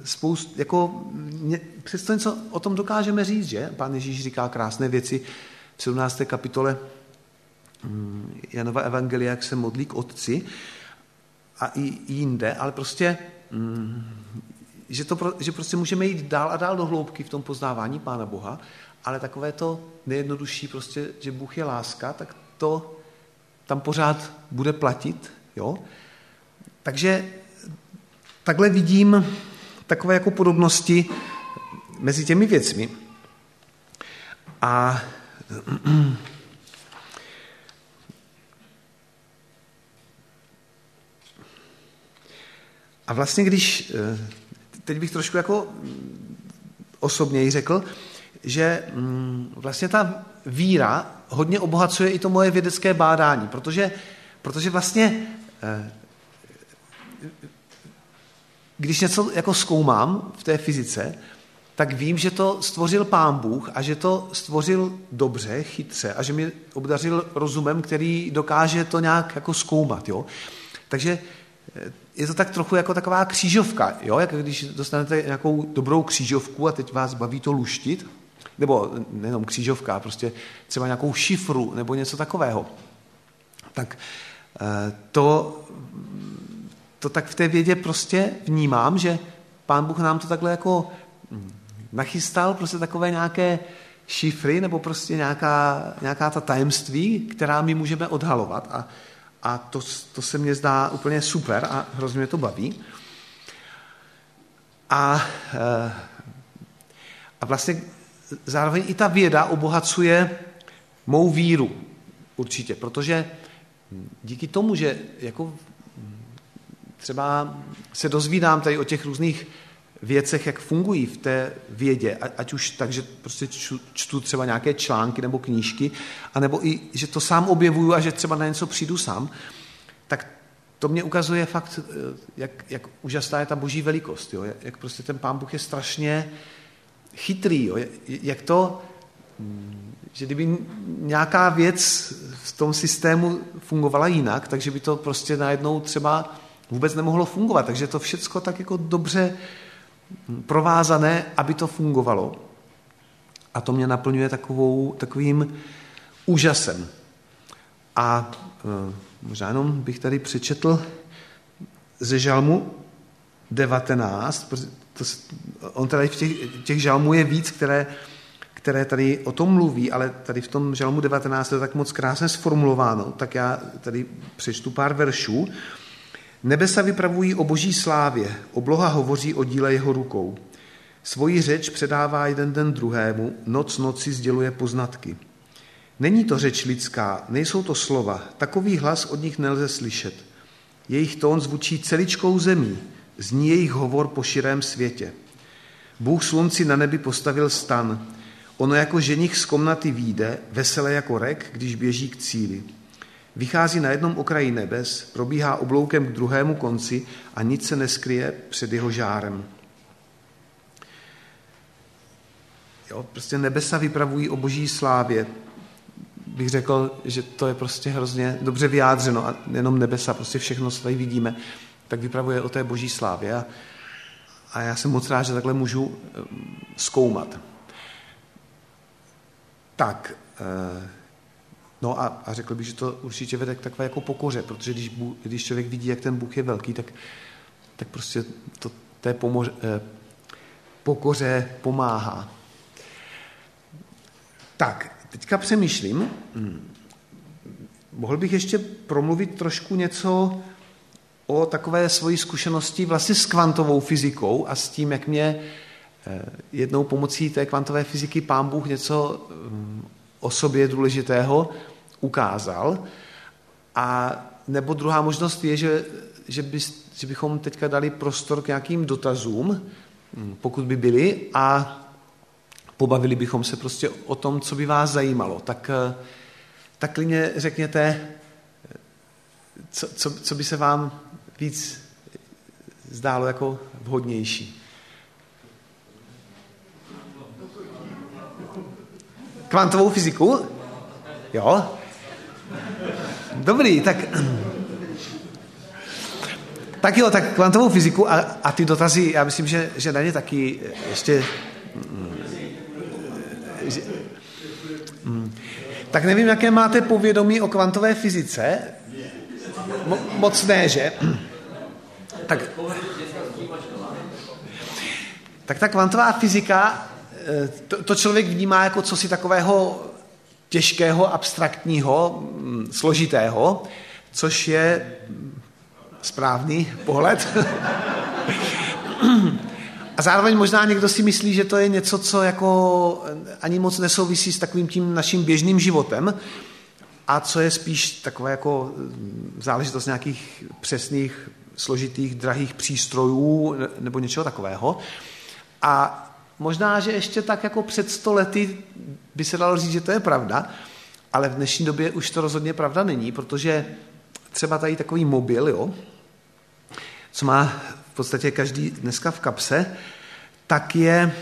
přesto něco o tom dokážeme říct, že? Pán Ježíš říká krásné věci v 17. kapitole Janova evangelia, jak se modlí k Otci a i jinde, ale prostě, že prostě můžeme jít dál a dál do hloubky v tom poznávání Pána Boha, ale takové to nejjednodušší prostě, že Bůh je láska, tak to tam pořád bude platit, jo? Takže takhle vidím takové jako podobnosti mezi těmi věcmi. A vlastně když, teď bych trošku jako osobněji řekl, že vlastně ta víra hodně obohacuje i to moje vědecké bádání, protože vlastně když něco jako zkoumám v té fyzice, tak vím, že to stvořil Pán Bůh a že to stvořil dobře, chytře a že mi obdařil rozumem, který dokáže to nějak jako zkoumat. Jo? Takže je to tak trochu jako taková křížovka, jo? Jak když dostanete nějakou dobrou křížovku a teď vás baví to luštit, nebo nejenom křížovka, prostě třeba nějakou šifru nebo něco takového. Tak to tak v té vědě prostě vnímám, že Pán Bůh nám to takhle jako nachystal, prostě takové nějaké šifry nebo prostě nějaká ta tajemství, která my můžeme odhalovat a to se mně zdá úplně super a hrozně mě to baví. A vlastně zároveň i ta věda obohacuje mou víru určitě, protože díky tomu, že jako třeba se dozvídám tady o těch různých věcech, jak fungují v té vědě, ať už tak, že prostě čtu třeba nějaké články nebo knížky, anebo i, že to sám objevuju a že třeba na něco přijdu sám, tak to mě ukazuje fakt, jak úžasná je ta boží velikost, jo? Jak prostě ten Pán Bůh je strašně chytrý, jo? Jak to, že kdyby nějaká věc v tom systému fungovala jinak, takže by to prostě najednou třeba vůbec nemohlo fungovat, takže to všecko tak jako dobře provázané, aby to fungovalo. A to mě naplňuje takovým úžasem. A možná jenom bych tady přečetl ze žalmu 19, on tady v těch žalmů je víc, které tady o tom mluví, ale tady v tom žalmu 19 je tak moc krásně sformulováno, tak já tady přečtu pár veršů. Nebesa vypravují o boží slávě, obloha hovoří o díle jeho rukou. Svoji řeč předává jeden den druhému, noc noci sděluje poznatky. Není to řeč lidská, nejsou to slova, takový hlas od nich nelze slyšet. Jejich tón zvučí celičkou zemí, zní jejich hovor po širém světě. Bůh slunci na nebi postavil stan, ono jako ženich z komnaty vyjde, veselé jako rek, když běží k cíli. Vychází na jednom okraji nebes, probíhá obloukem k druhému konci a nic se neskryje před jeho žárem. Jo, prostě nebesa vypravují o boží slávě. Bych řekl, že to je prostě hrozně dobře vyjádřeno a jenom nebesa, prostě všechno, co tady vidíme, tak vypravuje o té boží slávě a já jsem moc rád, že takhle můžu zkoumat. Tak, no a řekl bych, že to určitě vede k takové jako pokoře, protože když člověk vidí, jak ten Bůh je velký, tak prostě to té pokoře pomáhá. Tak, teďka přemýšlím, mohl bych ještě promluvit trošku něco o takové svojí zkušenosti vlastně s kvantovou fyzikou a s tím, jak mě jednou pomocí té kvantové fyziky Pán Bůh něco o sobě důležitého ukázal. A nebo druhá možnost je, že bychom teďka dali prostor k nějakým dotazům, pokud by byly, a pobavili bychom se prostě o tom, co by vás zajímalo. Tak klidně řekněte, co by se vám víc zdálo jako vhodnější. Kvantovou fyziku? Jo? Dobrý, tak jo, tak kvantovou fyziku a ty dotazy, já myslím, že na ně taky ještě tak nevím, jaké máte povědomí o kvantové fyzice. Moc ne, že? Tak ta kvantová fyzika, to člověk vnímá jako cosi takového těžkého, abstraktního, složitého, což je správný pohled. A zároveň možná někdo si myslí, že to je něco, co jako ani moc nesouvisí s takovým tím naším běžným životem a co je spíš taková jako záležitost nějakých přesných, složitých, drahých přístrojů nebo něčeho takového. A možná, že ještě tak jako před 100 lety by se dalo říct, že to je pravda, ale v dnešní době už to rozhodně pravda není, protože třeba tady takový mobil, jo, co má v podstatě každý dneska v kapse, tak je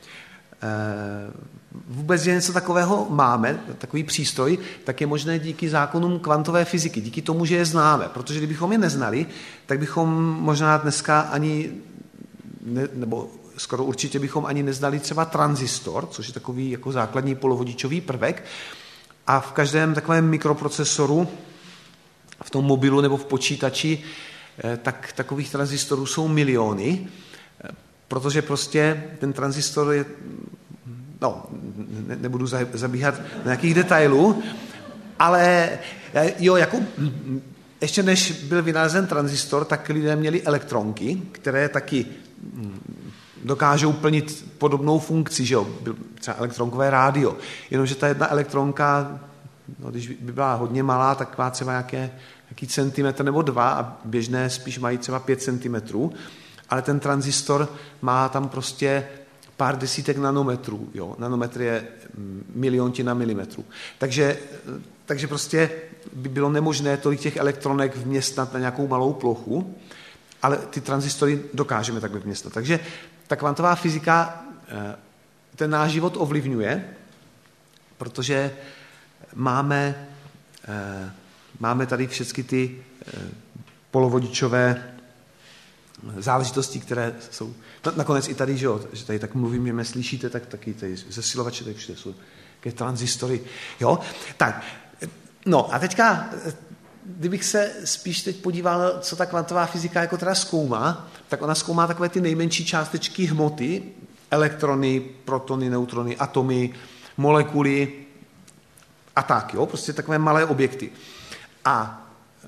vůbec, že něco takového máme, takový přístroj, tak je možné díky zákonům kvantové fyziky, díky tomu, že je známe, protože kdybychom je neznali, tak bychom možná dneska ani, nebo skoro určitě bychom ani neznali třeba tranzistor, což je takový jako základní polovodičový prvek, a v každém takovém mikroprocesoru, v tom mobilu nebo v počítači, tak takových tranzistorů jsou miliony, protože prostě ten tranzistor je, no, nebudu zabíhat na nějakých detailů, ale jo, jako ještě než byl vynalezen tranzistor, tak lidé měli elektronky, které taky dokážou plnit podobnou funkci, že jo, byl třeba elektronkové rádio, jenomže ta jedna elektronka, no, když by byla hodně malá, tak má třeba nějaký centimetr nebo 2 a běžné spíš mají třeba 5 centimetrů, ale ten tranzistor má tam prostě pár desítek nanometrů, jo, nanometr je miliontina milimetrů. Takže prostě by bylo nemožné tolik těch elektronek vměstnat na nějakou malou plochu, ale ty tranzistory dokážeme takhle vměstnat. Takže ta kvantová fyzika ten náš život ovlivňuje, protože máme tady všechny ty polovodičové záležitosti, které jsou... Nakonec i tady, že tady tak mluvím, že mě slyšíte, tak taky tady zesilovače, tak všude jsou také tranzistory. Jo? Tak, no a teďka, kdybych se spíš teď podíval, co ta kvantová fyzika jako teda zkoumá, tak ona zkoumá takové ty nejmenší částečky hmoty, elektrony, protony, neutrony, atomy, molekuly a tak, jo? Prostě takové malé objekty. A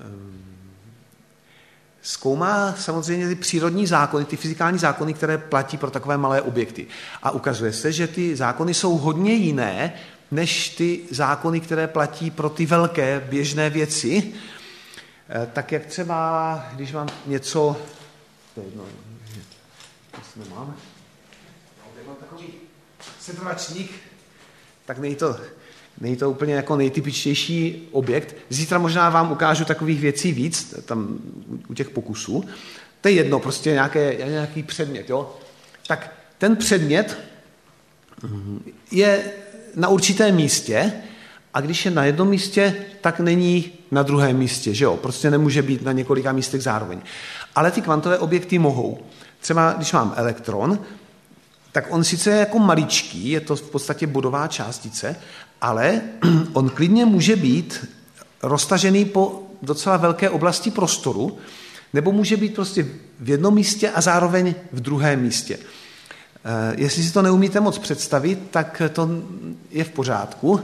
zkoumá samozřejmě ty přírodní zákony, ty fyzikální zákony, které platí pro takové malé objekty. A ukazuje se, že ty zákony jsou hodně jiné, než ty zákony, které platí pro ty velké běžné věci. Tak jak třeba, když mám něco... To je jedno, to nemáme. Jak mám takový setrvačník, tak není to úplně jako nejtypičtější objekt. Zítra možná vám ukážu takových věcí víc, tam u těch pokusů. To je jedno, prostě nějaký předmět. Jo? Tak ten předmět je na určitém místě a když je na jednom místě, tak není na druhém místě. Že jo? Prostě nemůže být na několika místech zároveň. Ale ty kvantové objekty mohou. Třeba když mám elektron, tak on sice je jako maličký, je to v podstatě bodová částice, ale on klidně může být roztažený po docela velké oblasti prostoru, nebo může být prostě v jednom místě a zároveň v druhém místě. Jestli si to neumíte moc představit, tak to je v pořádku.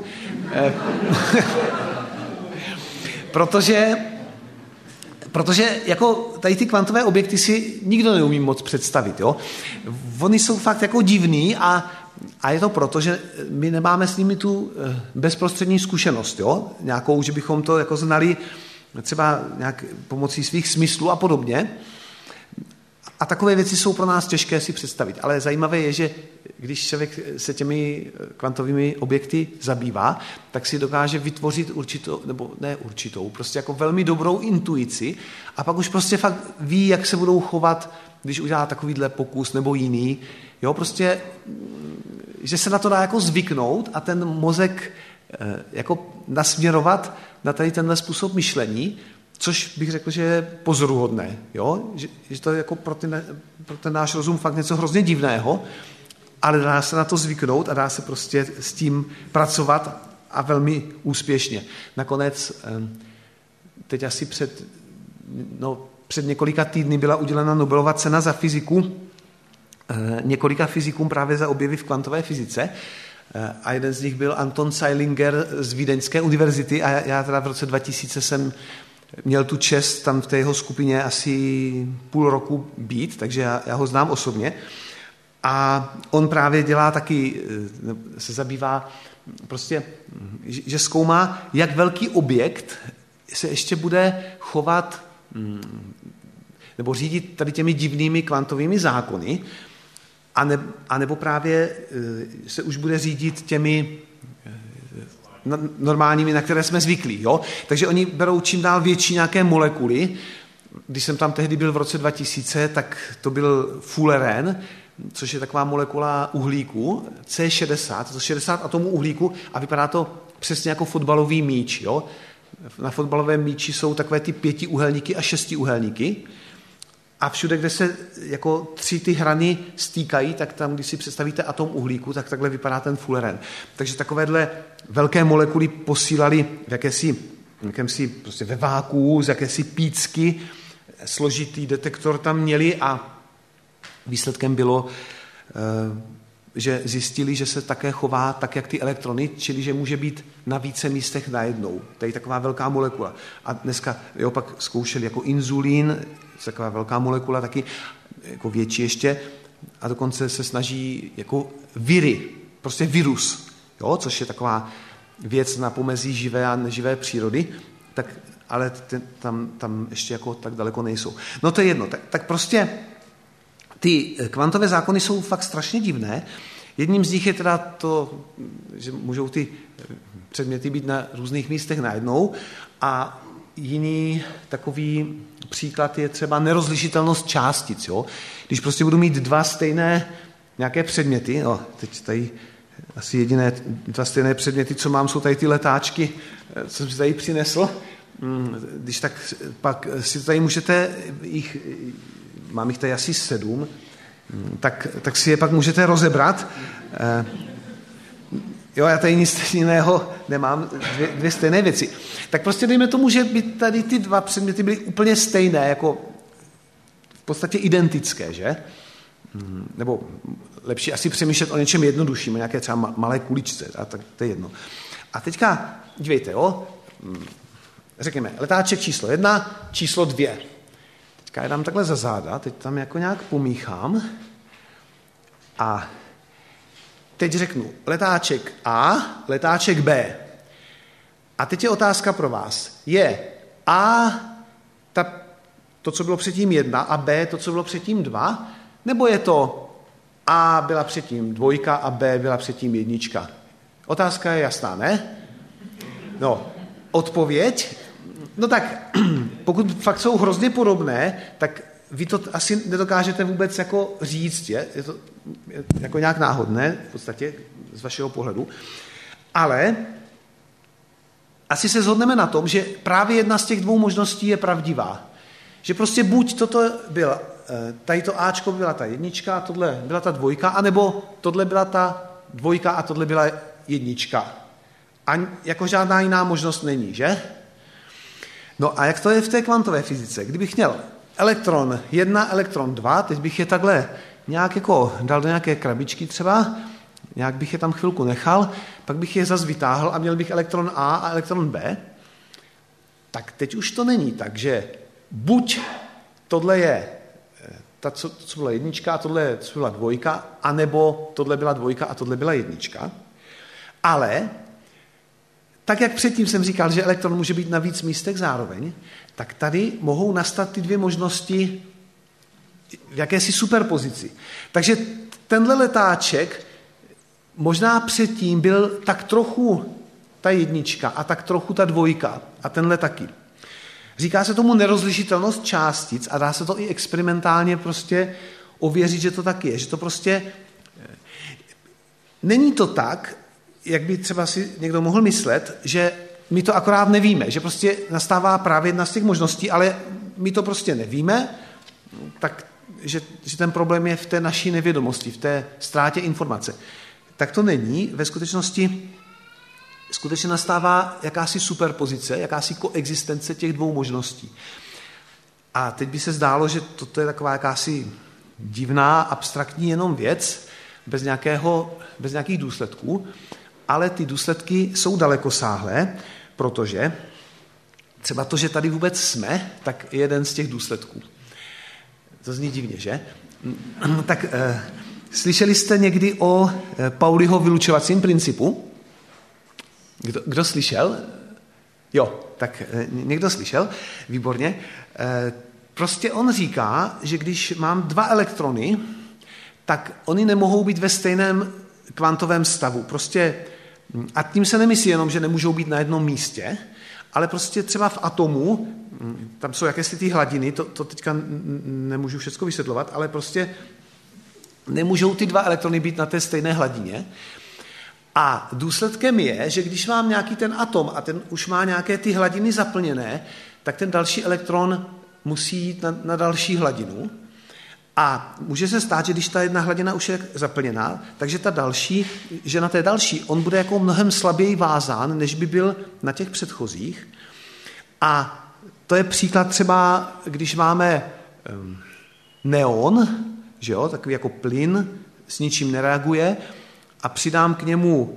Protože jako tady ty kvantové objekty si nikdo neumí moc představit. Jo? Oni jsou fakt jako divný a je to proto, že my nemáme s nimi tu bezprostřední zkušenost, jo? Nějakou, že bychom to jako znali třeba nějak pomocí svých smyslů a podobně. A takové věci jsou pro nás těžké si představit. Ale zajímavé je, že když člověk se těmi kvantovými objekty zabývá, tak si dokáže vytvořit určitou, prostě jako velmi dobrou intuici a pak už prostě fakt ví, jak se budou chovat, když udělá takovýhle pokus nebo jiný. Jo, prostě, že se na to dá jako zvyknout a ten mozek jako nasměrovat na tady tenhle způsob myšlení, což bych řekl, že je pozoruhodné. Jo? Že to je jako pro ten náš rozum fakt něco hrozně divného, ale dá se na to zvyknout a dá se prostě s tím pracovat a velmi úspěšně. Nakonec teď asi před několika týdny byla udělena Nobelova cena za fyziku několika fyzikům právě za objevy v kvantové fyzice. A jeden z nich byl Anton Zeilinger z Vídeňské univerzity a já teda v roce 2000 jsem měl tu čest tam v té jeho skupině asi půl roku být, takže já ho znám osobně. A on právě dělá taky, se zabývá prostě, že zkoumá, jak velký objekt se ještě bude chovat nebo řídit tady těmi divnými kvantovými zákony, anebo právě se už bude řídit těmi normálními, na které jsme zvyklí. Jo? Takže oni berou čím dál větší nějaké molekuly. Když jsem tam tehdy byl v roce 2000, tak to byl fullerén, což je taková molekula uhlíku, C60, to 60 atomů uhlíku a vypadá to přesně jako fotbalový míč. Jo? Na fotbalovém míči jsou takové ty 5úhelníky a 6úhelníky a všude, kde se jako 3 ty hrany stýkají, tak tam, když si představíte atom uhlíku, tak takhle vypadá ten fullerén. Takže takovéhle velké molekuly posílali v jakémsi prostě ve vákuu, z jakési pícky, složitý detektor tam měli a výsledkem bylo, že zjistili, že se také chová tak, jak ty elektrony, čili že může být na více místech najednou. To je taková velká molekula. A dneska pak zkoušeli jako inzulín, taková velká molekula, taky jako větší ještě, a dokonce se snaží jako viry, prostě virus, jo, což je taková věc na pomezí živé a neživé přírody, tak, ale tam ještě jako tak daleko nejsou. No to je jedno, tak prostě ty kvantové zákony jsou fakt strašně divné. Jedním z nich je teda to, že můžou ty předměty být na různých místech najednou a jiný takový příklad je třeba nerozlišitelnost částic. Jo? Když prostě budu mít 2 stejné nějaké předměty, teď tady asi jediné 2 stejné předměty, co mám, jsou tady ty letáčky, co jsem si tady přinesl. Když tak pak si tady můžete mám jich tady asi 7, tak si je pak můžete rozebrat. Jo, já tady nic jiného nemám, 2 stejné věci. Tak prostě dejme tomu, že by tady ty 2 předměty byly úplně stejné, jako v podstatě identické, že? Nebo lepší asi přemýšlet o něčem jednodušším, o nějaké třeba malé kuličce, a tak to je jedno. A teďka, dívejte, jo, řekněme, letáček číslo 1, číslo 2. Teďka je dám takhle za záda, teď tam jako nějak pomíchám a teď řeknu letáček A, letáček B. A teď je otázka pro vás. Je A to, co bylo předtím 1 a B to, co bylo předtím 2? Nebo je to A byla předtím 2 a B byla předtím 1? Otázka je jasná, ne? No, odpověď? No tak, pokud fakt jsou hrozně podobné, tak vy to asi nedokážete vůbec jako říct, je to jako nějak náhodné, v podstatě z vašeho pohledu, ale asi se shodneme na tom, že právě jedna z těch 2 možností je pravdivá. Že prostě buď toto byla, tady to Ačko byla ta 1, tohle byla ta 2, anebo tohle byla ta 2 a tohle byla 1. A jako žádná jiná možnost není, že? No a jak to je v té kvantové fyzice? Kdybych měl elektron 1, elektron 2, teď bych je takhle nějak jako dal do nějaké krabičky třeba, nějak bych je tam chvilku nechal, pak bych je zase vytáhl a měl bych elektron A a elektron B, tak teď už to není tak, že buď tohle je ta, co byla 1 a tohle co byla 2, anebo tohle byla 2 a tohle byla 1. Ale tak, jak předtím jsem říkal, že elektron může být na víc místech zároveň, tak tady mohou nastat ty 2 možnosti v jakési superpozici. Takže tenhle letáček možná předtím byl tak trochu ta 1 a tak trochu ta 2 a tenhle taky. Říká se tomu nerozlišitelnost částic a dá se to i experimentálně prostě ověřit, že to tak je. Že to prostě není to tak, jak by třeba si někdo mohl myslet, že my to akorát nevíme, že prostě nastává právě jedna z těch možností, ale my to prostě nevíme, tak že ten problém je v té naší nevědomosti, v té ztrátě informace. Tak to není. Ve skutečnosti skutečně nastává jakási superpozice, jakási koexistence těch 2 možností. A teď by se zdálo, že toto je taková jakási divná, abstraktní jenom věc, bez nějakých důsledků, ale ty důsledky jsou dalekosáhlé, protože třeba to, že tady vůbec jsme, tak je jeden z těch důsledků. To zní divně, že? Tak Slyšeli jste někdy o Pauliho vylučovacím principu? Kdo slyšel? Jo, tak někdo slyšel, výborně. Prostě on říká, že když mám 2 elektrony, tak oni nemohou být ve stejném kvantovém stavu. Prostě, a tím se nemyslí jenom, že nemůžou být na jednom místě, ale prostě třeba v atomu, tam jsou jakési ty hladiny, to teďka nemůžu všechno vysvětlovat, ale prostě nemůžou ty 2 elektrony být na té stejné hladině. A důsledkem je, že když mám nějaký ten atom a ten už má nějaké ty hladiny zaplněné, tak ten další elektron musí jít na další hladinu. A může se stát, že když ta jedna hladina už je zaplněná, takže ta další, že na té další on bude jako mnohem slaběji vázán, než by byl na těch předchozích. A to je příklad třeba, když máme neon, že jo, takový jako plyn, s ničím nereaguje, a přidám k němu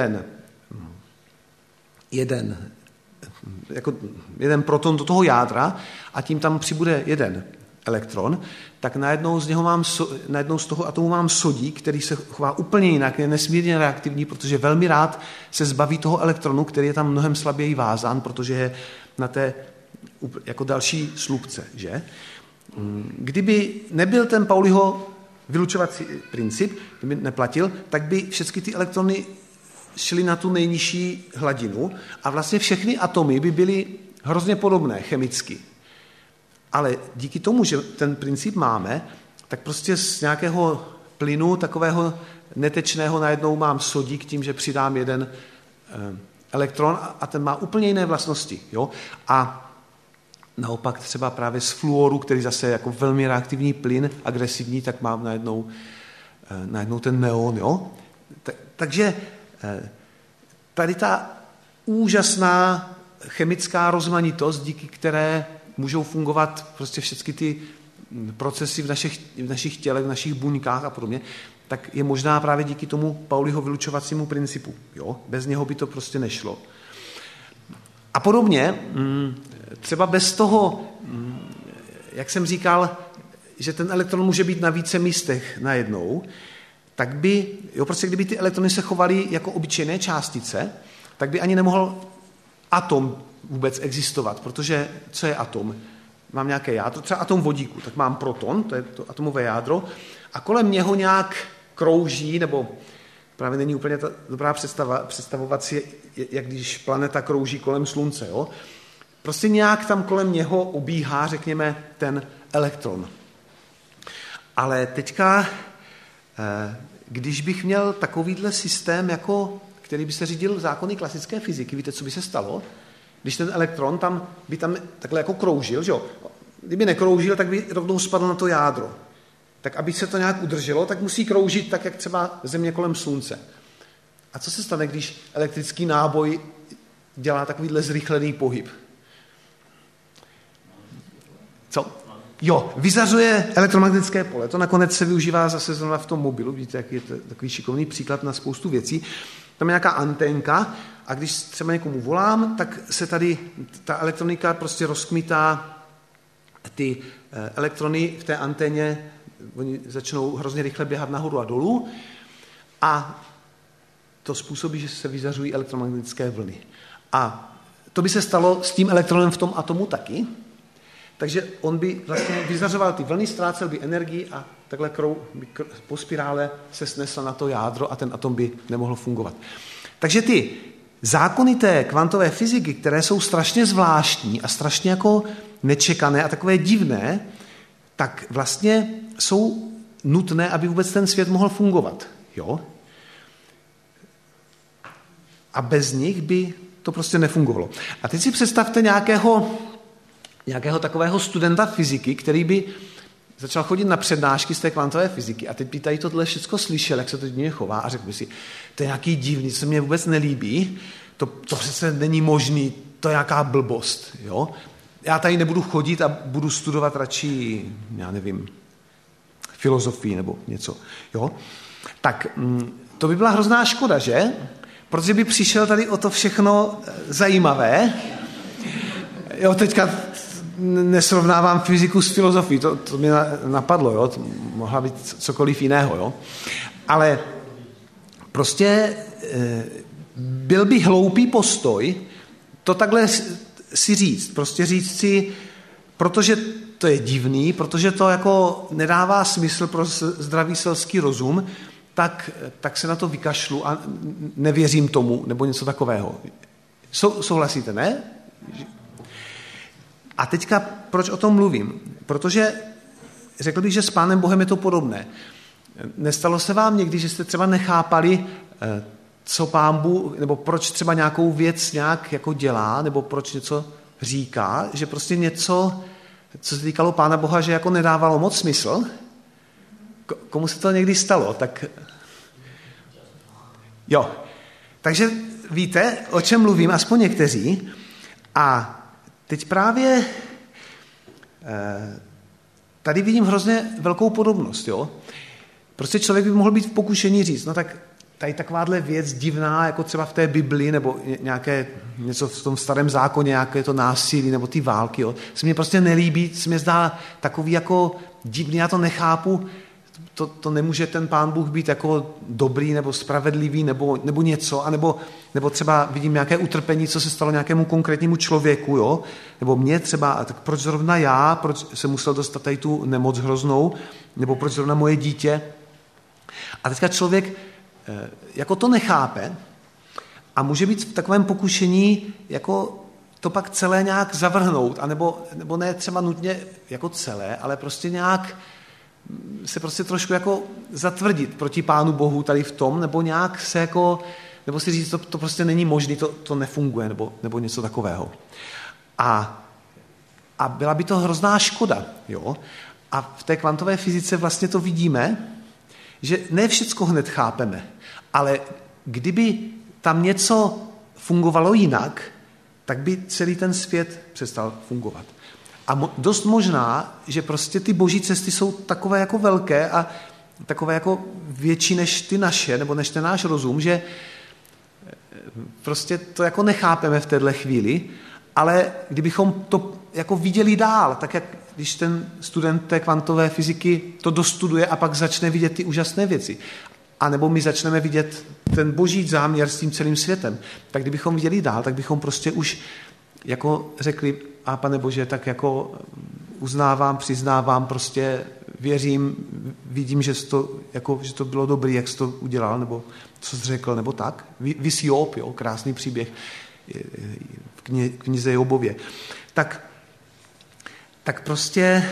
jeden proton do toho jádra a tím tam přibude jeden elektron, tak najednou z toho atomu mám sodík, který se chová úplně jinak, je nesmírně reaktivní, protože velmi rád se zbaví toho elektronu, který je tam mnohem slaběji vázán, protože je na té jako další slupce, že? Kdyby nebyl ten Pauliho vylučovací princip, kdyby neplatil, tak by všechny ty elektrony šly na tu nejnižší hladinu a vlastně všechny atomy by byly hrozně podobné chemicky. Ale díky tomu, že ten princip máme, tak prostě z nějakého plynu, takového netečného, najednou mám sodík tím, že přidám jeden elektron a ten má úplně jiné vlastnosti. Jo? A naopak třeba právě z fluoru, který zase je jako velmi reaktivní plyn, agresivní, tak mám najednou ten neon. Jo? Takže tady ta úžasná chemická rozmanitost, díky které můžou fungovat prostě všechny ty procesy v našich tělech, v našich buňkách a podobně, tak je možná právě díky tomu Pauliho vylučovacímu principu. Jo? Bez něho by to prostě nešlo. A podobně, třeba bez toho, jak jsem říkal, že ten elektron může být na více místech najednou, tak by, prostě kdyby ty elektrony se chovaly jako obyčejné částice, tak by ani nemohl atom vůbec existovat, protože co je atom? Mám nějaké jádro, třeba atom vodíku, tak mám proton, to je to atomové jádro, a kolem něho nějak krouží, nebo právě není úplně ta dobrá představovat si, jak když planeta krouží kolem slunce. Jo? Prostě nějak tam kolem něho obíhá, řekněme, ten elektron. Ale teďka, když bych měl takovýhle systém, jako, který by se řídil zákony klasické fyziky, víte, co by se stalo? Když ten elektron by tam takhle jako kroužil, že jo? Kdyby nekroužil, tak by rovnou spadl na to jádro. Tak aby se to nějak udrželo, tak musí kroužit tak, jak třeba Země kolem slunce. A co se stane, když elektrický náboj dělá takovýhle zrychlený pohyb? Co? Jo, vyzařuje elektromagnetické pole. To nakonec se využívá zase zrovna v tom mobilu. Vidíte, jak je to takový šikovný příklad na spoustu věcí. Tam je nějaká anténka a když třeba někomu volám, tak se tady ta elektronika prostě rozkmitá ty elektrony v té anténě, oni začnou hrozně rychle běhat nahoru a dolů a to způsobí, že se vyzařují elektromagnetické vlny. A to by se stalo s tím elektronem v tom atomu taky, takže on by vlastně vyzařoval ty vlny, ztrácel by energii a takhle po spirále se snesl na to jádro a ten atom by nemohl fungovat. Takže ty zákony té kvantové fyziky, které jsou strašně zvláštní a strašně jako nečekané a takové divné, tak vlastně jsou nutné, aby vůbec ten svět mohl fungovat. Jo? A bez nich by to prostě nefungovalo. A teď si představte nějakého takového studenta fyziky, který by začal chodit na přednášky z té kvantové fyziky a teď by tady tohle všechno slyšel, jak se to divně chová a řekl by si, to je nějaký divný, co se mně vůbec nelíbí, to přece není možný, to je nějaká blbost. Jo? Já tady nebudu chodit a budu studovat radši, já nevím, filozofii nebo něco. Jo? Tak to by byla hrozná škoda, že? Protože by přišel tady o to všechno zajímavé. Jo, teďka nesrovnávám fyziku s filozofií, to mě napadlo, jo? To mohla být cokoliv jiného, jo? Ale prostě byl by hloupý postoj to takhle si říct, prostě říct si, protože to je divný, protože to jako nedává smysl pro zdravý selský rozum, tak se na to vykašlu a nevěřím tomu, nebo něco takového. Souhlasíte, ne? A teďka, proč o tom mluvím? Protože řekl bych, že s Pánem Bohem je to podobné. Nestalo se vám někdy, že jste třeba nechápali, co Pán Bůh, nebo proč třeba nějakou věc nějak jako dělá, nebo proč něco říká, že prostě něco, co se týkalo Pána Boha, že jako nedávalo moc smysl? Komu se to někdy stalo? Tak jo. Takže víte, o čem mluvím, aspoň někteří. A teď právě tady vidím hrozně velkou podobnost, jo. Prostě člověk by mohl být v pokušení říct, no tak tady takováhle věc divná, jako třeba v té Bibli, nebo něco v tom starém zákoně, nějaké to násilí, nebo ty války, jo, se mně prostě nelíbí, se mě zdá takový jako divný, já to nechápu, to nemůže ten Pán Bůh být jako dobrý, nebo spravedlivý, nebo něco, nebo třeba vidím nějaké utrpení, co se stalo nějakému konkrétnímu člověku, jo, nebo mě třeba, tak proč zrovna já, proč jsem musel dostat tady tu nemoc hroznou, nebo proč zrovna moje dítě. A teďka člověk jako to nechápe a může být v takovém pokušení jako to pak celé nějak zavrhnout, nebo ne třeba nutně jako celé, ale prostě nějak se prostě trošku jako zatvrdit proti Pánu Bohu tady v tom, nebo nějak se jako, nebo si říct, to prostě není možné, to nefunguje, nebo něco takového. A byla by to hrozná škoda, jo. A v té kvantové fyzice vlastně to vidíme, že ne všecko hned chápeme, ale kdyby tam něco fungovalo jinak, tak by celý ten svět přestal fungovat. A dost možná, že prostě ty boží cesty jsou takové jako velké a takové jako větší než ty naše, nebo než ten náš rozum, že prostě to jako nechápeme v téhle chvíli, ale kdybychom to jako viděli dál, tak jak když ten student té kvantové fyziky to dostuduje a pak začne vidět ty úžasné věci, a nebo my začneme vidět ten boží záměr s tím celým světem, tak kdybychom viděli dál, tak bychom prostě už jako řekli, a Pane Bože, tak jako uznávám, přiznávám, prostě věřím, vidím, že to bylo dobrý, jak jsi to udělal, nebo co jsi řekl, nebo tak. Vis Job, jo, krásný příběh v knize Jobově. Tak prostě,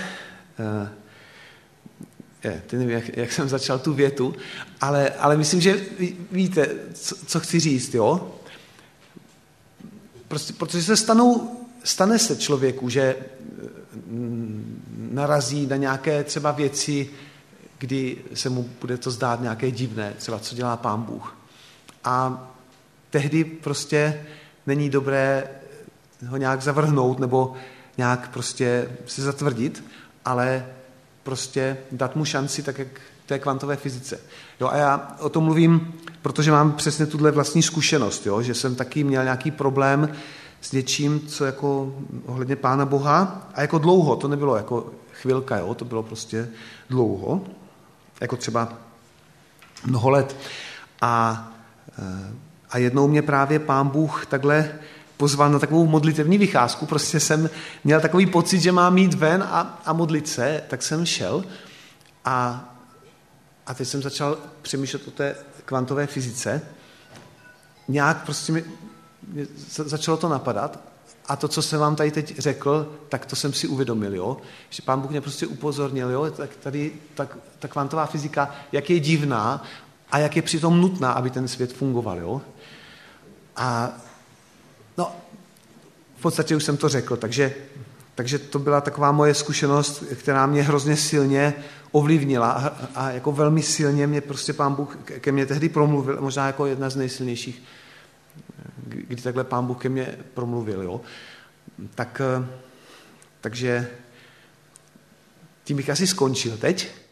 nevím, jak jsem začal tu větu, ale myslím, že víte, co chci říct, jo? Prostě, protože stane se člověku, že narazí na nějaké třeba věci, kdy se mu bude to zdát nějaké divné, třeba co dělá Pán Bůh. A tehdy prostě není dobré ho nějak zavrhnout nebo nějak prostě se zatvrdit, ale prostě dát mu šanci, tak jak té kvantové fyzice. Jo, a já o tom mluvím, protože mám přesně tuhle vlastní zkušenost, jo, že jsem taky měl nějaký problém s něčím, co jako ohledně Pána Boha, a jako dlouho, to nebylo jako chvilka, jo, to bylo prostě dlouho, jako třeba mnoho let. A jednou mě právě Pán Bůh takhle pozval na takovou modlitevní vycházku, prostě jsem měl takový pocit, že mám jít ven a modlit se, tak jsem šel a teď jsem začal přemýšlet o té kvantové fyzice. Nějak prostě mě začalo to napadat a to, co jsem vám tady teď řekl, tak to jsem si uvědomil, jo? Že Pán Bůh mě prostě upozornil, jo? Tak tady ta kvantová fyzika, jak je divná a jak je přitom nutná, aby ten svět fungoval, jo? A no, v podstatě už jsem to řekl, takže to byla taková moje zkušenost, která mě hrozně silně ovlivnila a jako velmi silně mě prostě Pán Bůh ke mně tehdy promluvil, možná jako jedna z nejsilnějších, kdy takhle Pán Bůh ke mně promluvil, jo. Takže tím bych asi skončil teď.